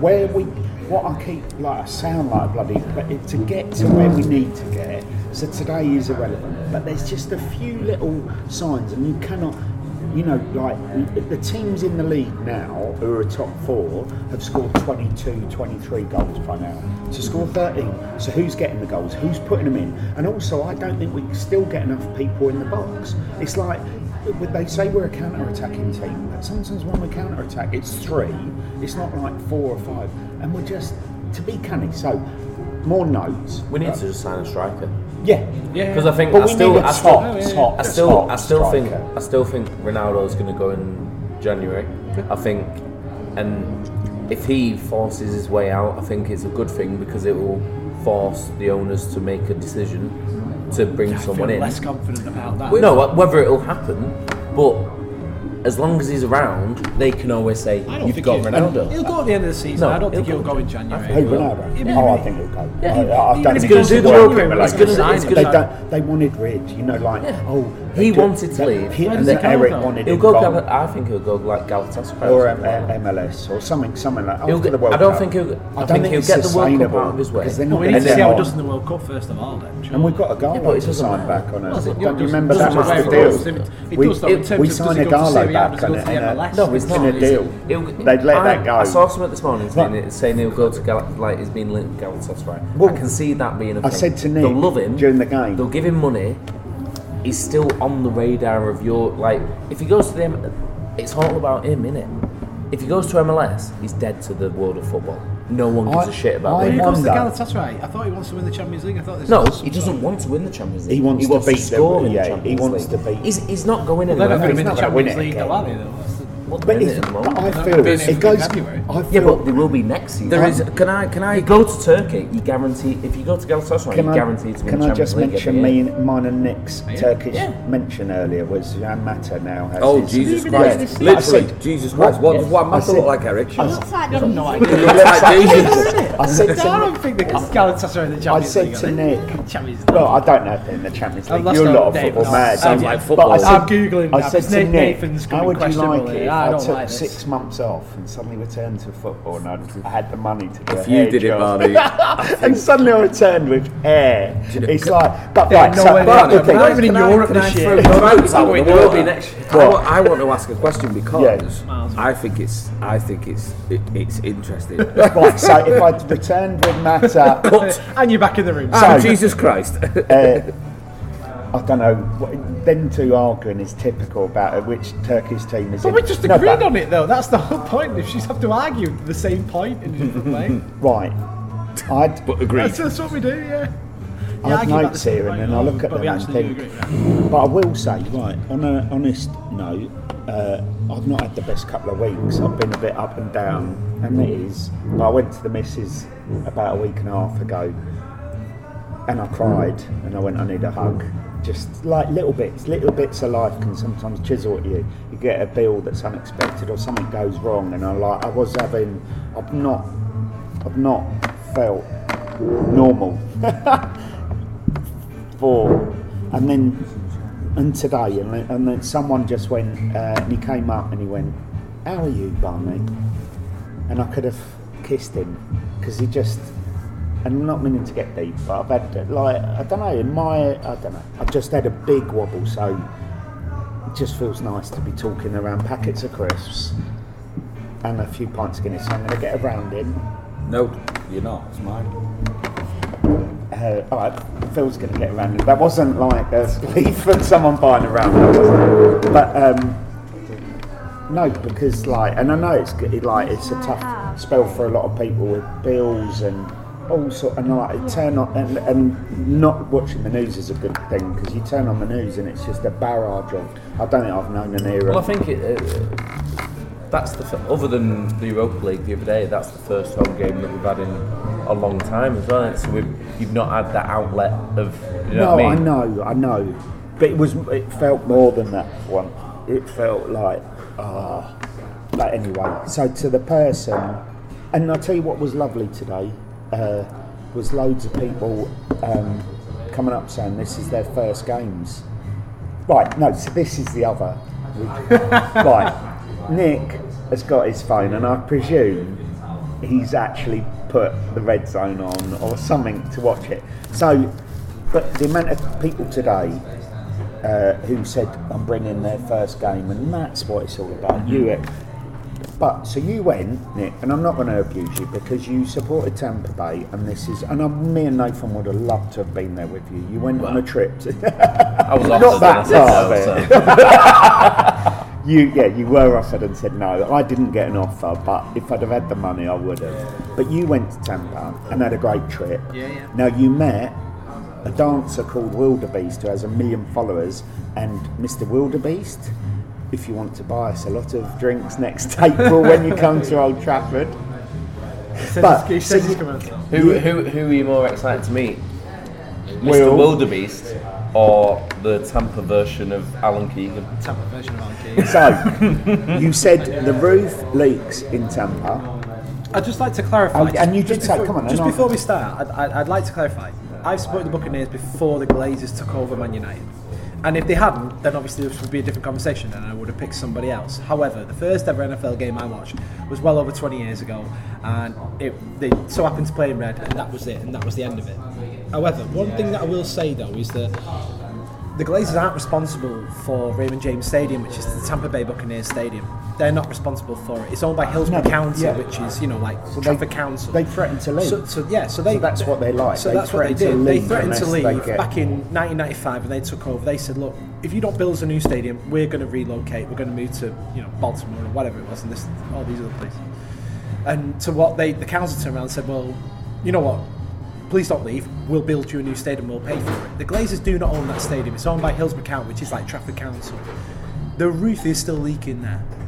I sound like a bloody, but to get to where we need to get, so today is irrelevant, but there's just a few little signs, and you cannot... You know, like the teams in the league now who are top 4 have scored 22, 23 goals by now. To score 13, so who's getting the goals? Who's putting them in? And also, I don't think we still get enough people in the box. It's like they say we're a counter-attacking team, but sometimes when we counter-attack, it's 3. It's not like 4 or 5, and we're just to be canny. So more notes. We need to just sign a striker. Yeah, because I think but I still think Ronaldo's going to go in January. I think, and if he forces his way out, I think it's a good thing because it will force the owners to make a decision to bring someone in. Less confident about that. No, whether it'll happen, but as long as he's around, they can always say, you've got Ronaldo. He'll go at the end of the season. No, I don't think he'll go in January. Who, Ronaldo? Oh, I think he'll go. I don't think he's going to They wanted Ridge, you know, like, he wanted to leave. And then Eric wanted him gone. I think he'll go like Galatasaray. Or MLS, or something like after the World Cup. I don't think he'll get the World Cup out of his way. We need to see how he does in the World Cup first of all, then. And we've got a Garlo to sign back on us. Don't you remember that was the deal? We signed a Garlo back on it. No, it's not a deal. They'd let that go. I saw something this morning saying he'll go to he's been linked to Galatasaray. I can see that being a thing. I said to Nick, they'll love him during the game. They'll give him money. He's still on the radar of if he goes to the it's all about him, innit? If he goes to MLS, he's dead to the world of football. No one gives a shit about him. He goes to Galatasaray. I thought he wants to win the Champions League. He doesn't want to win the Champions League. He wants to beat score in the Champions League. He wants to beat. He's not going anywhere. They're not going to win the Champions League, though, are they? But I feel it goes. I feel, yeah, but they will be next season. There is. Can I? You go to Turkey, you guarantee. If you go to Galatasaray, you're guaranteed to win the Champions League. Can I just mention mine and Nick's Turkish mention earlier was Jan Mata now has. Oh, Jesus Christ! Literally, Jesus Christ! What does Jan Mata look like, Eric? It looks like the No He looks like Jesus. I said I don't think the Galatasaray in the I Champions said League. to Nick. Champions League. Well, I don't know if they're in the Champions League. lost You're a lot on of Dave. football mad. Sounds like football. I'm googling I that. said to Nick, Nathan's how would you like it if I I don't took like this. 6 months off and suddenly returned to football and I had the money to do If you did it, Barney. and suddenly I returned with hair. It's like, but Yeah, right, no so, way but, near. okay, Not even in Europe this year. There will be next year. What? I want to ask a question because Yeah. I think it's interesting. right, so if I'd returned with Mata, And you're back in the room. Oh, Jesus Christ! I don't know. Them two arguing is typical about which Turkish team is But in. we just No, agreed but- on it though. That's the whole point. If she's have to argue the same point in a different way. Right. I'd But agreed. That's what we do, yeah. I have notes here and then I look at but them we and actually do think. agree. But I will say, right, on an honest note, I've not had the best couple of weeks. I've been a bit up and down, and it is. But I went to the missus about a week and a half ago, and I cried, and I went, I need a hug. Just like little bits of life can sometimes chisel at you. You get a bill that's unexpected, or something goes wrong, and I've not felt normal. And today, and then someone just went, and he came up and he went, "How are you, Barney?" And I could have kissed him because he just, and I'm not meaning to get deep, but I've had I've just had a big wobble, so it just feels nice to be talking around packets of crisps and a few pints of Guinness. So I'm going to get around him. No, you're not. It's mine. All right, Phil's going to get around it. That wasn't like a leaf from someone buying around, that wasn't. But no, because and I know it's a tough spell for a lot of people with bills and all sort, and turn on and not watching the news is a good thing because you turn on the news and it's just a barrage of. I don't think I've known an era. Well, I think that's other than the Europa League the other day. That's the first home game that we've had in a long time as well. So you've not had that outlet of. You know what I mean? I know, but it felt more than that one. It felt like But anyway, so to the person, and I'll tell you what was lovely today. Was loads of people coming up saying this is their first games. Right, no, so this is the other. Right, Nick has got his phone, and I presume he's actually put the Red Zone on or something to watch it. So, but the amount of people today who said I'm bringing their first game, and that's what it's all about. But so you went, Nick, and I'm not going to abuse you because you supported Tampa Bay, and me and Nathan would have loved to have been there with you. You went on a trip. I was not that part of it. You were offered and said no. I didn't get an offer, but if I'd have had the money, I would have. But you went to Tampa and had a great trip. Yeah. Now you met a dancer called Wildebeest who has 1 million followers, and Mr. Wildebeest, if you want to buy us a lot of drinks next April when you come to Old Trafford. Who are you more excited to meet? Mr. Wildebeest or the Tampa version of Alan Keegan? Tampa version of Alan Keegan. So, you said the roof leaks in Tampa. I'd just like to clarify. And you did say, come on. Just before we start, I'd like to clarify. I've supported the Buccaneers before the Glazers took over Man United. And if they hadn't, then obviously this would be a different conversation and I would have picked somebody else. However, the first ever NFL game I watched was well over 20 years ago, and they so happened to play in red, and that was it, and that was the end of it. However, one thing that I will say though is that the Glazers aren't responsible for Raymond James Stadium, which is the Tampa Bay Buccaneers Stadium. They're not responsible for it. It's owned by Hillsborough County, which is, Trafford Council. They threatened to leave. So that's what they like. So that's what they did. They threatened to leave back in 1995 when they took over. They said, look, if you don't build us a new stadium, we're going to relocate. We're going to move to Baltimore or whatever it was, and all these other places. And to what the council turned around and said, well, you know what? Please don't leave. We'll build you a new stadium. We'll pay for it. The Glazers do not own that stadium. It's owned by Hillsborough County, which is like Trafford Council. The roof is still leaking there.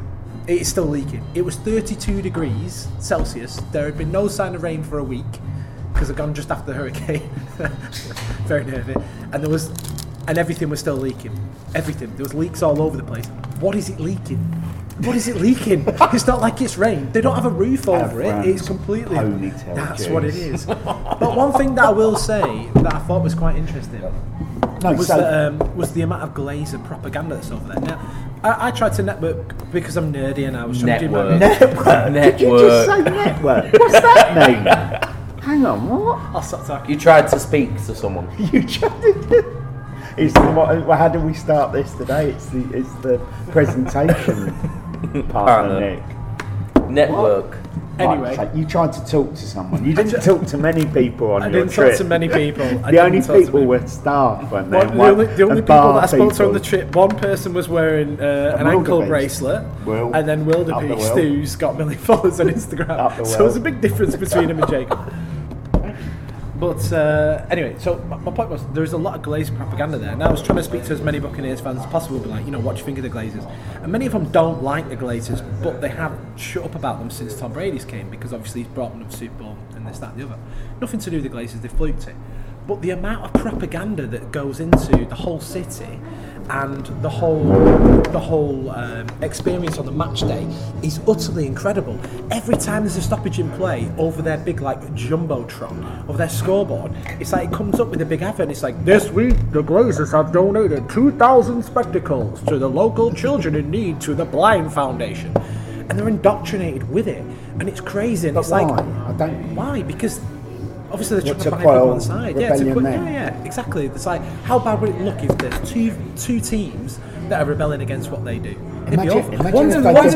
It is still leaking. It was 32 degrees Celsius. There had been no sign of rain for a week because I'd gone just after the hurricane. Very nervy. And everything was still leaking. Everything. There was leaks all over the place. What is it leaking? What is it leaking? It's not like it's rain. They don't have a roof over it. It's completely... Ponytail That's juice. what it is. But one thing that I will say that I thought was quite interesting was the amount of Glazer propaganda that's over there. Now, I tried to network because I'm nerdy and I was trying to do my... Network? Did you just say network? What's that mean? Hang on, what? I'll stop talking. You tried to speak to someone. You tried to... How do we start this today? It's the presentation partner, Nick. Network. Anyway, right, you tried to talk to someone. You didn't talk to many people on your trip. I didn't talk to many people. The only people were staff, weren't they? The only people that I spoke to on the trip, one person was wearing an ankle bracelet, and then Wildebeest, who's got a million followers on Instagram. So there's a big difference between him and Jacob. But anyway, so my point was there is a lot of Glazer propaganda there. And I was trying to speak to as many Buccaneers fans as possible, be like, what do you think of the Glazers? And many of them don't like the Glazers, but they have shut up about them since Tom Brady's came, because obviously he's brought them to the Super Bowl and this, that, and the other. Nothing to do with the Glazers, they fluked it. But the amount of propaganda that goes into the whole city and the whole experience on the match day is utterly incredible. Every time there's a stoppage in play over their big jumbotron, over their scoreboard, it's like it comes up with a big advert. It's like, this week the Glazers have donated 2,000 spectacles to the local children in need to the Blind Foundation, and they're indoctrinated with it, and it's crazy. And but it's why? like, Why? Because obviously they're trying to buy people on side. Yeah, exactly. It's like, how bad would it look if there's two teams that are rebelling against what they do? One's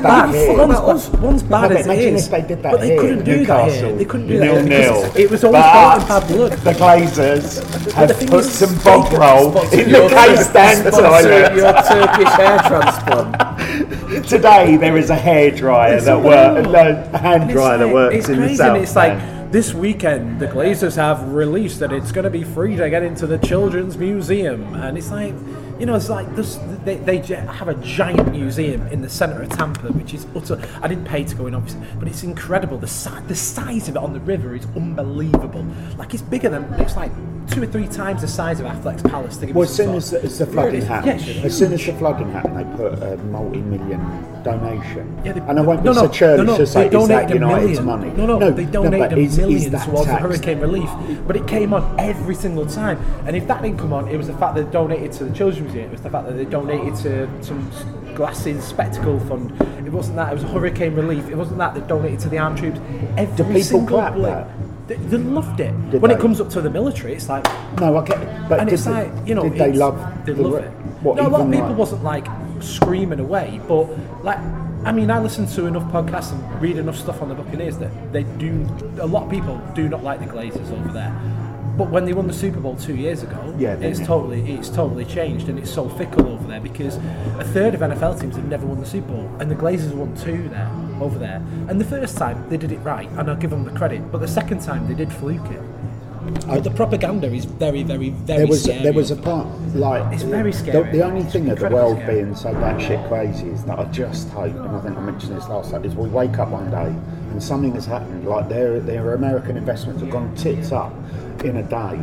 bad as it is, but they couldn't do that here. They couldn't do that because it was always bought in bad blood. The Glazers have put some bog roll in the K-stand toilet. Your Turkish hair transplant. Today there is a hairdryer that works, a hand dryer that works in the south. It's like, this weekend, the Glazers have released that it's going to be free to get into the Children's Museum. And it's like, it's like this, they have a giant museum in the centre of Tampa, which is utter... I didn't pay to go in, obviously, but it's incredible. The size of it on the river is unbelievable. Like, it's bigger than... It's like 2 or 3 times the size of Affleck's Palace. To give as soon as the flooding happened, they put a multi-million donation. Yeah, and I won't be so churlish to say it's that United's money. They donated millions towards the hurricane relief, but it came on every single time. And if that didn't come on, it was the fact that they donated to the Children's Museum. It was the fact that they donated to some glasses spectacle fund. It wasn't that. It was hurricane relief. It wasn't that they donated to the armed troops. Do people clap that? They loved it. When it comes up to the military, it's like... No, I get it. But and did it's like, did they love it. No, a lot of people wasn't like screaming away, but like... I mean, I listen to enough podcasts and read enough stuff on the Buccaneers that a lot of people do not like the Glazers over there. But when they won the Super Bowl 2 years ago, it's totally changed, and it's so fickle over there because a third of NFL teams have never won the Super Bowl, and the Glazers won 2 over there. And the first time they did it right, and I'll give them the credit. But the second time they did fluke it. The propaganda is very, very, very scary. There was a part it's very scary. The only thing of the world being so batshit crazy is that I just hope, and I think I mentioned this last time, is we wake up one day and something has happened. Like their American investments have gone tits up in a day.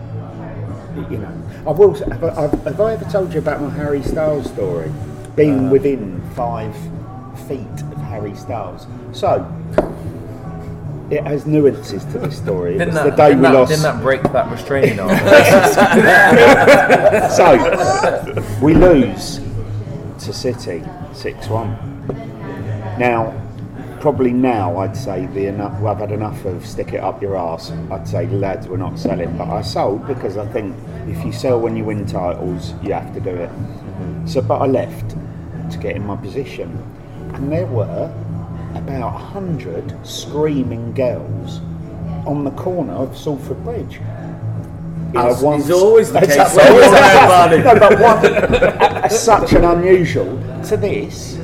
Have I ever told you about my Harry Styles story? Being within 5 feet of Harry Styles. So. It has nuances to this story. Didn't that break that restraining order? So, we lose to City 6-1. Now, I'd say I've had enough of stick it up your arse. I'd say, lads, we're not selling. But I sold because I think if you sell when you win titles, you have to do it. So, but I left to get in my position. And there were about 100 screaming girls on the corner of Salford Bridge. It's always the case. Such an unusual to this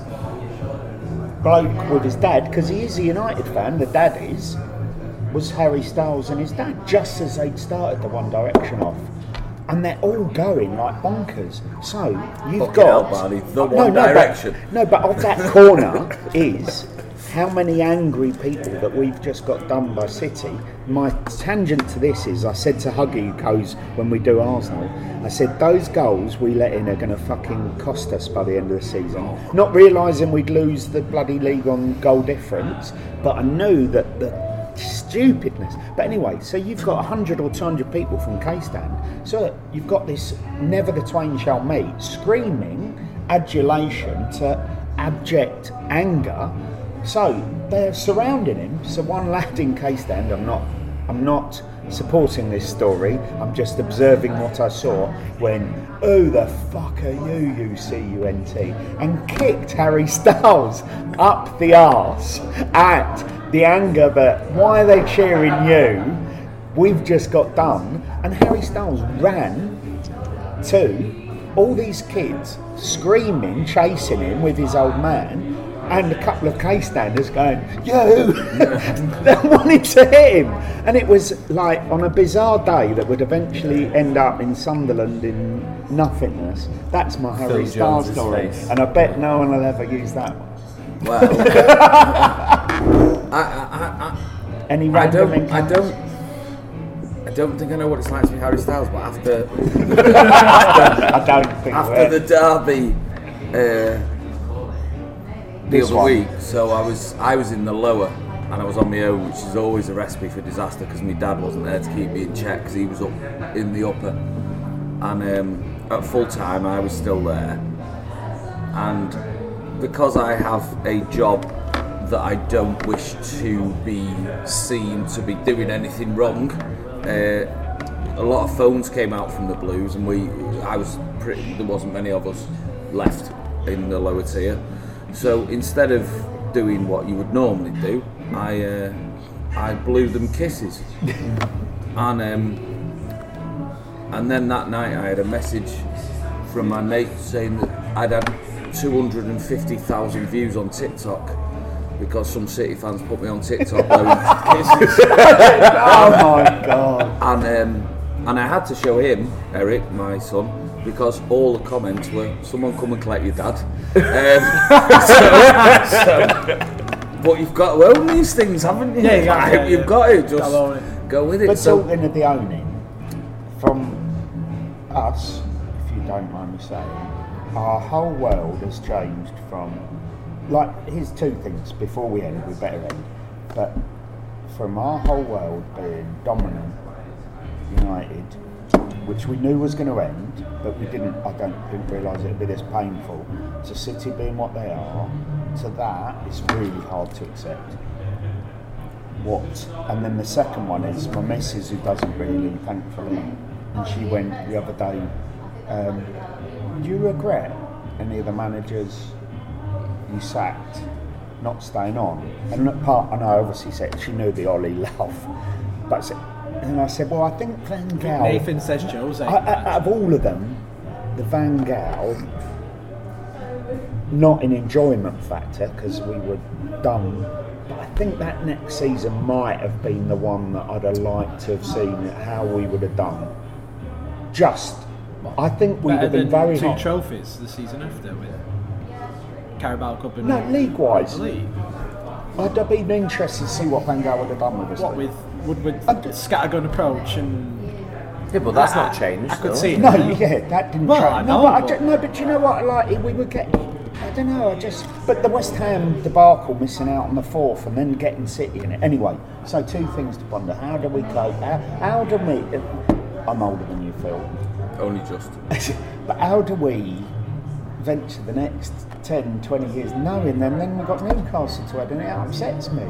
bloke with his dad, because he is a United fan, the dad was Harry Styles and his dad, just as they'd started the One Direction off. and they're all going like bonkers. So you've Fucking got hell, Barney, the one direction. But of that corner is how many angry people that we've just got done by City. My tangent to this is, I said to Huggy, who goes when we do Arsenal, I said those goals we let in are going to fucking cost us by the end of the season. Not realising we'd lose the bloody league on goal difference, but I knew that the stupidness. But anyway, so you've got 100 or 200 people from K-Stand. So you've got this never the twain shall meet, screaming adulation to abject anger. So they're surrounding him. So one lad in K-Stand, I'm not supporting this story, I'm just observing what I saw, when, who the fuck are you CUNT, and kicked Harry Styles up the arse at the anger that, why are they cheering you? We've just got done. And Harry Styles ran to all these kids screaming, chasing him with his old man, and a couple of K-standers going, yo! They wanted to hit him. And it was like on a bizarre day that would eventually end up in Sunderland in nothingness. That's my Harry Styles story. Face. And I bet no one will ever use that one. Well, Any I random encounters? don't think I know what it's like to be Harry Styles, but after I don't think after the derby the This other one. week, so I was in the lower and I was on my own, which is always a recipe for disaster because my dad wasn't there to keep me in check because he was up in the upper, and at full time I was still there, and because I have a job that I don't wish to be seen to be doing anything wrong, a lot of phones came out from the Blues, and there wasn't many of us left in the lower tier. So instead of doing what you would normally do, I blew them kisses, and then that night I had a message from my mate saying that I'd had 250,000 views on TikTok because some City fans put me on TikTok blowing kisses. Oh my god! And I had to show him, Eric, my son, because all the comments were, someone come and collect your dad. But you've got to own these things, haven't you? Yeah, you've got to just go with it. But So talking of the owning, from us, if you don't mind me saying, our whole world has changed from, like, here's two things before we end, we better end, but from our whole world being dominant, United, which we knew was going to end, but we didn't realise it would be this painful, to City being what they are, to that, it's really hard to accept. And then the second one is my missus, who doesn't really, thankfully, and she went the other day, do you regret any of the managers you sacked not staying on? And I obviously said, she knew the Ollie laugh, but and I said, well, I think Van Gaal... Nathan says Jose. Out of all of them, the Van Gaal, not an enjoyment factor, because we were done, but I think that next season might have been the one that I'd have liked to have seen how we would have done. I think we would have been very two hot. trophies the season after with Carabao Cup and... No, league-wise. League. I'd have been interested to see what Van Gaal would have done with us. What with scattergun approach and... Yeah, but that's not changed. I could though. see it. No, yeah, that didn't Well, change. I know, But you know what? Like, we were getting... I don't know, But the West Ham debacle, missing out on the fourth and then getting City in it. Anyway, so two things to ponder. How do we cope? How do we... I'm older than you, Phil. only just. But how do we venture the next 10, 20 years knowing them? Then we've got Newcastle to add, and it upsets me.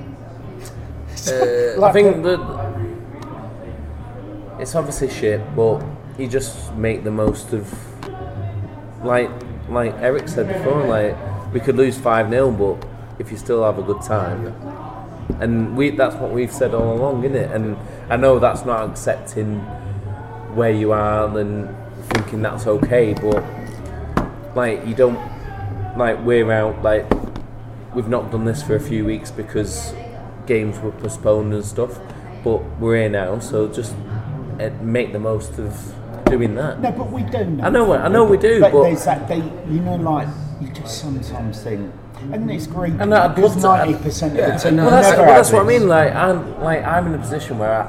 I think that it's obviously shit, but you just make the most of, like Eric said before, like, we could lose 5-0, but if you still have a good time, and that's what we've said all along, isn't it? And I know that's not accepting where you are and thinking that's okay, but like, you don't, like, we're out, like, we've not done this for a few weeks because games were postponed and stuff, but we're here now, so just make the most of doing that. No, but we do know. I know we do. But there's that like you just sometimes think, and it's great. And I'd love 90% of the team. Well, that's what I mean. I'm in a position where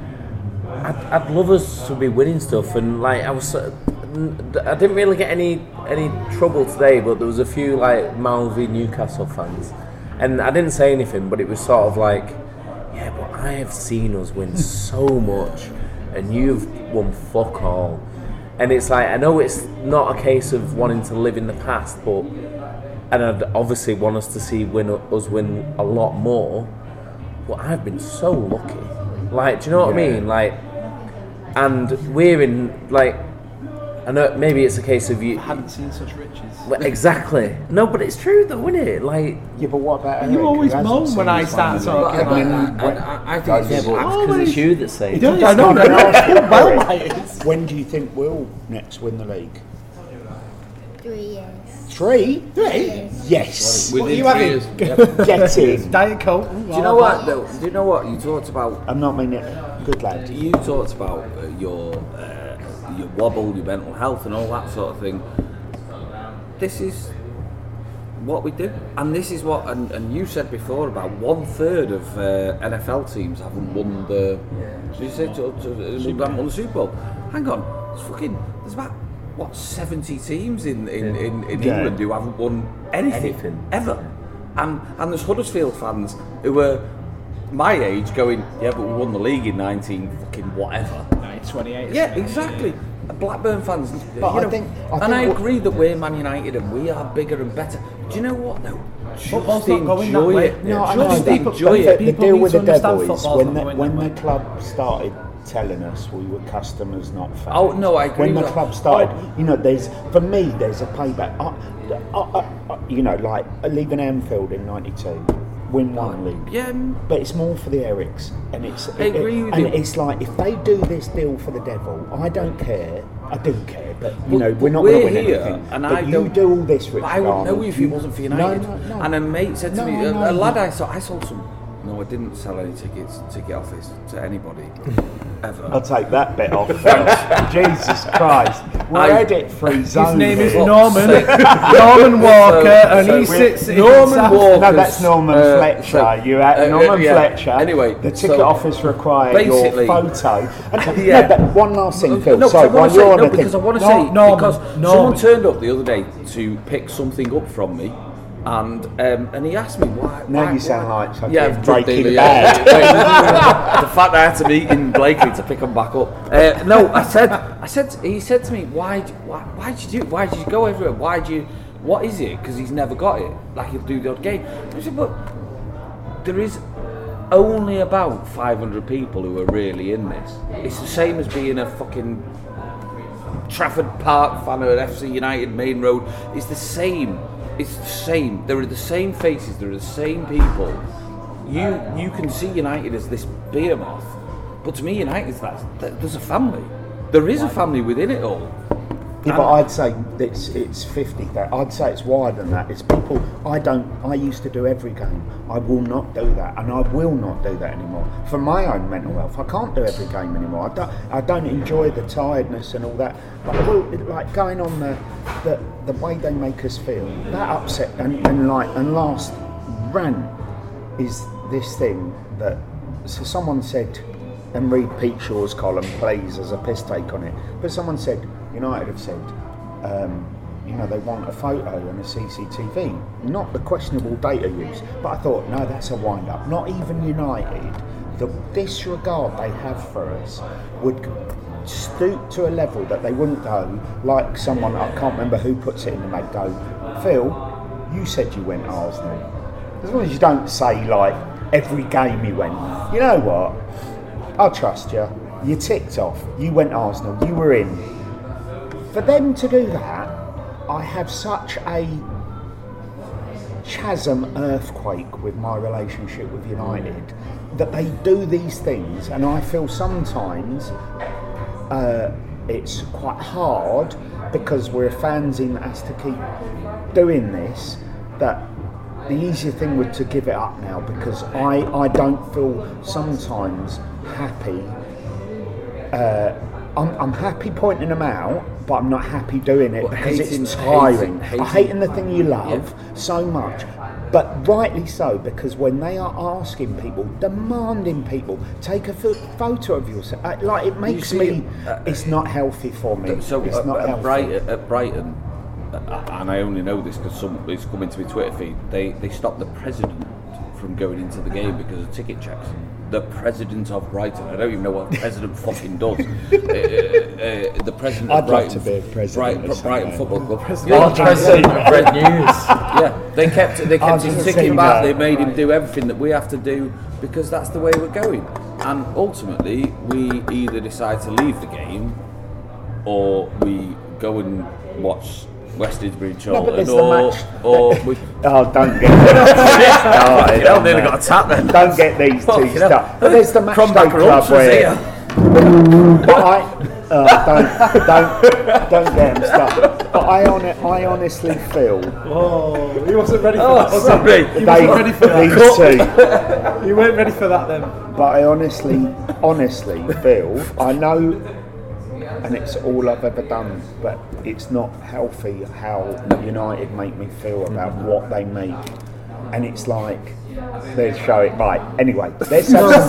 I'd love us to be winning stuff, and I didn't really get any trouble today, but there was a few mouthy Newcastle fans, and I didn't say anything, but it was sort of like, yeah, but I have seen us win so much, and you've won fuck all. And it's like, I know it's not a case of wanting to live in the past, and I'd obviously want us to see us win a lot more, but I've been so lucky. Do you know what I mean? And we're in, I know maybe it's a case of you... I hadn't seen such riches. Exactly. No, but it's true though, isn't it? Yeah, but what about... You always moan when I start talking. I think it's because it's you that say it. I know. When do you think we'll next win the league? 3 years. 3? Yes. Within What are you 3 having? years. Get in. Diet Coke. Do you know what? Though? Do you know what you talked about? I'm not meaning it. Good lad. You talked about your wobble, your mental health, and all that sort of thing. This is what we do, and this is what. And you said before about 1/3 of NFL teams haven't won the. So you said haven't won the Super Bowl. Hang on, there's about 70 teams in England who haven't won anything ever, and there's Huddersfield fans who were my age going, yeah, but we won the league in 19 fucking whatever. 1928. Yeah, exactly. Blackburn fans, I agree that we're Man United and we are bigger and better. Do you know what though? Football's not going that way. Just enjoy it. The deal with the devil is when the club started telling us we were customers, not fans. Oh no, I agree. When the club started, there's a payback. Leaving Anfield in '92. Win one league, yeah, but it's more for the Erics, and I agree with you. it's like if they do this deal for the devil, I don't care. I do care, but we're not going to win anything. And but you do all this, Rich. I wouldn't know if it wasn't for United. No. And a mate said to me, a lad I sold some. No, I didn't sell any ticket office to anybody ever. I'll take that bit off. Jesus Christ. We're edit-free zone. His name is Norman Walker, and he sits in Norman Walker. No, that's Norman Fletcher. You're at Norman Fletcher. Anyway, the ticket office required your photo. Yeah. No, but one last thing, Phil. Because I want to say, because Norman. someone turned up the other day to pick something up from me. And he asked me why. Now you sound like Breaking Bad. The fact that I had to meet in Blakely to pick him back up. He said to me, why did you do it? Why did you go everywhere? What is it? Because he's never got it. Like he'll do the odd game. I said, but there is only about 500 people who are really in this. It's the same as being a fucking Trafford Park fan of FC United Main Road. It's the same. It's the same. There are the same faces. There are the same people. You can see United as this behemoth, but to me, United there's a family. There is a family within it all. Yeah, but I'd say it's 50. I'd say it's wider than that. It's people. I used to do every game. I will not do that, and I will not do that anymore. For my own mental health, I can't do every game anymore. I don't enjoy the tiredness and all that. But I will, like going on the way they make us feel. That upset and last rant is this thing that. So someone said, and read Pete Shaw's column, please, as a piss take on it. But someone said. United have said, they want a photo and a CCTV, not the questionable data use. But I thought, no, that's a wind-up. Not even United, the disregard they have for us would stoop to a level that they wouldn't go, like someone, I can't remember who puts it in, and they go, Phil, you said you went Arsenal. As long as you don't say, like, every game you went, you know what, I'll trust you. You ticked off. You went Arsenal. You were in. For them to do that, I have such a chasm earthquake with my relationship with United that they do these things, and I feel sometimes it's quite hard because we're a fanzine that has to keep doing this, that the easier thing would to give it up now, because I don't feel sometimes happy I'm happy pointing them out, but I'm not happy doing it But because hating- it's tiring. hating- Hating the thing you love so much. But rightly so, because when they are asking people, demanding people, take a photo of yourself, like it makes me, it's not healthy for me. So it's not healthy. at Brighton, and I only know this because it's come into my Twitter feed, they stopped the president from going into the game because of ticket checks. The president of Brighton, I don't even know what the president fucking does. The president I'd of like Brighton, to be a president. Brighton Football Club. President of Red News. Yeah, they kept his just ticket saying back. that. They made him do everything that we have to do because that's the way we're going. And ultimately, we either decide to leave the game or we go and watch West Didsbury Charlton, or we. Oh, don't get started. You nearly got a tap then. Don't get these two stuff. But there's the match day Crombacker club Ultras where. here. But don't get them stuck. But I honestly feel. Oh, he wasn't ready for that. Was sorry. He wasn't ready for These that. two. You weren't ready for that then. But I honestly feel, I know, and it's all I've ever done, but it's not healthy how United make me feel about what they make. And it's like, they show it right. Anyway, let's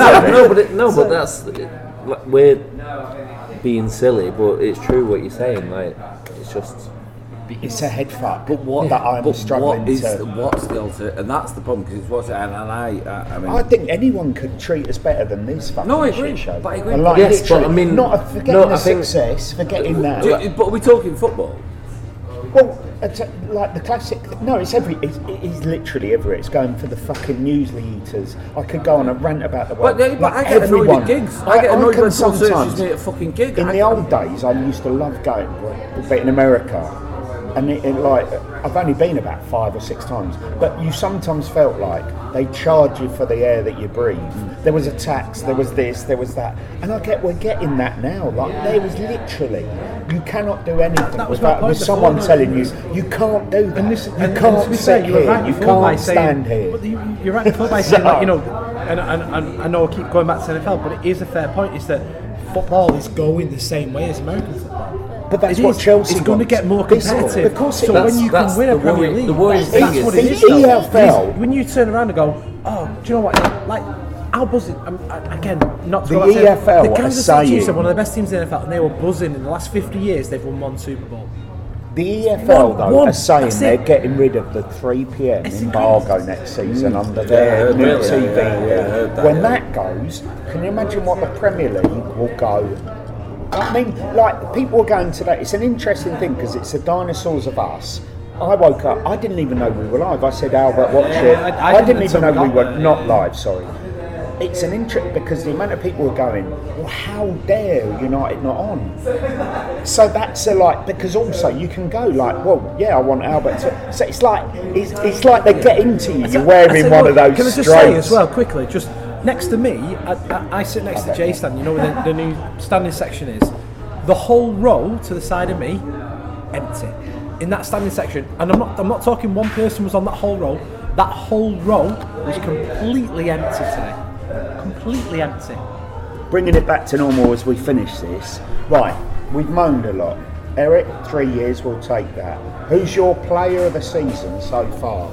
have but that's we're being silly, but it's true what you're saying. Like, it's just. It's a head fuck. But what? that I'm struggling what is to. What's the alternative? And that's the problem because it's what's and I mean. I think anyone could treat us better than this fucking No, I agree, shit show. but I agree. And like, Yes, but I mean, not forgetting no, the I think- success, forgetting that. But are we talking football? Well, it's like the classic. No, it's it is literally everywhere. It's going for the fucking muesli eaters. I could go on a rant about the world. But I get annoyed at gigs. I get annoyed when someone searches me at a fucking gig. In the old days, I used to love going, but in America, and like I've only been about 5 or 6 times, but you sometimes felt like they charge you for the air that you breathe. There was a tax, there was this, there was that, and we're getting that now. Like there was literally, you cannot do anything without someone telling you can't do that. You can't sit here. You can't stand here. But you're right before by saying that, you know, and I know I keep going back to NFL, but it is a fair point. Is that football is going the same way as American football. But that's what Chelsea is going to get more competitive. Of course, so when you can win a Premier League, the worrying thing that's is what it is. the though. EFL. When you turn around and go, oh, do you know what? Like, how buzzing? Again, not to The go back to EFL the are Kansas City Chiefs are saying- one of the best teams in the NFL, and they were buzzing in the last 50 years. They've won 1 Super Bowl. The EFL though One. are saying That's they're it. getting rid of the 3 p.m. It's embargo next season under their heard new that, TV. yeah, I heard that, When yeah. that goes, can you imagine what the Premier League will go? I mean, like people are going today. It's an interesting thing because it's the dinosaurs of us. I woke up. I didn't even know we were live. I said, Albert, watch it. I I didn't didn't even know until we we were got there. not live. Sorry. It's an interest because the amount of people are going, well, how dare United not on? So that's because also you can go like, well, yeah, I want Albert to. So it's like they get into you. You're wearing one of those Can I just stripes. say as well, quickly, just next to me, I sit next to J stand. You know where the new standing section is. The whole row to the side of me, empty. In that standing section, and I'm not talking one person was on that whole row. That whole row was completely empty today. Completely empty. Bringing it back to normal as we finish this. Right, we've moaned a lot. Eric, 3 years, we'll take that. Who's your player of the season so far?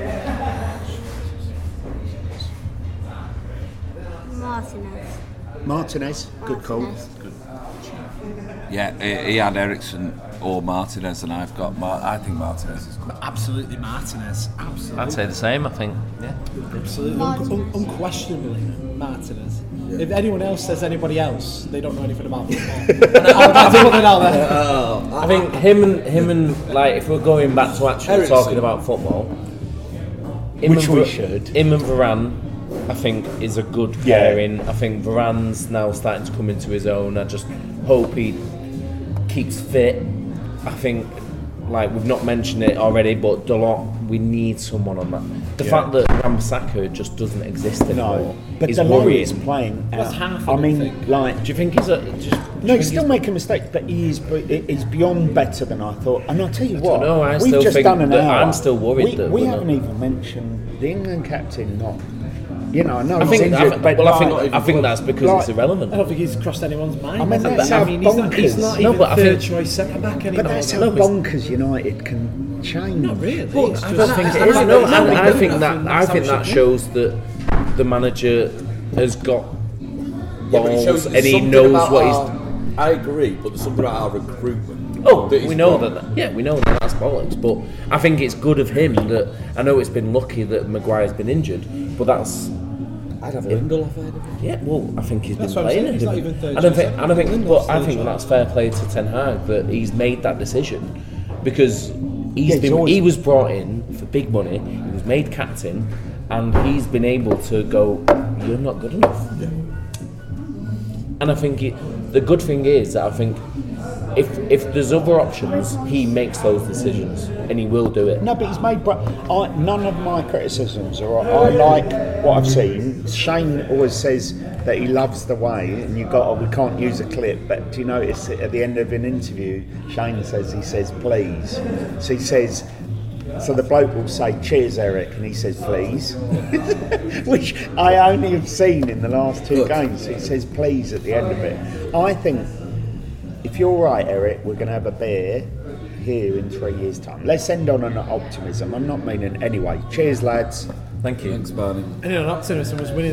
Martinez, good call. Yeah, he had Ericsson or Martinez, and I've got. I think Martinez is good. Absolutely Martinez. Absolutely. I'd say the same. I think. Yeah. Absolutely. Unquestionably Martinez. If anyone else says anybody else, they don't know anything about football. I'll put it out there. I think him and like if we're going back to actually Ericsson. talking about football, Which we should. Him and Varane, I think, is a good pairing. I think Varane's now starting to come into his own. I just hope he keeps fit. I think, like we've not mentioned it already, but Delort, we need someone on that. The fact that Wan-Bissaka just doesn't exist anymore but is Delort worrying. is playing. That's half. I mean, like. Do you think he's a? No, he's still making mistakes, but he's beyond better than I thought. And I'll tell you what, know, I we've still just think done an that hour. I'm still worried that we we're haven't not- even mentioned the England captain not You know, I know I he's think, injured, but I think that's because like- it's irrelevant. I don't think he's crossed anyone's mind. I mean, that's I how mean, he's not bonkers. even but I third think- choice centre back anymore. But that's how bonkers United can change. Not really. Well, It's I just- don't think it is. No, I think that shows that the manager has got balls and he knows what he's. I agree, but there's something about our recruitment. Oh, that is we know wrong. that. Yeah, we know that that's bollocks. But I think it's good of him that I know it's been lucky that Maguire's been injured, but that's. I'd have Lindell off ahead of him. Yeah, well, I think he's That's been what I'm saying, playing. he's not even third I don't choice think. centre I don't think. back. But I Lindell's think third that's fair play to Ten Hag that he's made that decision because Yeah, he was brought in for big money. He was made captain, and he's been able to go. You're not good enough. Yeah. And I think the good thing is that I think if there's other options, he makes those decisions and he will do it. No, but he's made. None of my criticisms are. I like what I've seen. Shane always says that he loves the way, and we can't use a clip. But do you notice that at the end of an interview, Shane says please. So he says. So the bloke will say, "Cheers, Eric," and he says, "Please," which I only have seen in the last two games. He says, "Please" at the end of it. I think, if you're right, Eric, we're going to have a beer here in 3 years' time. Let's end on an optimism. I'm not meaning anyway. Cheers, lads. Thank you. Thanks, Barney. And an optimism was winning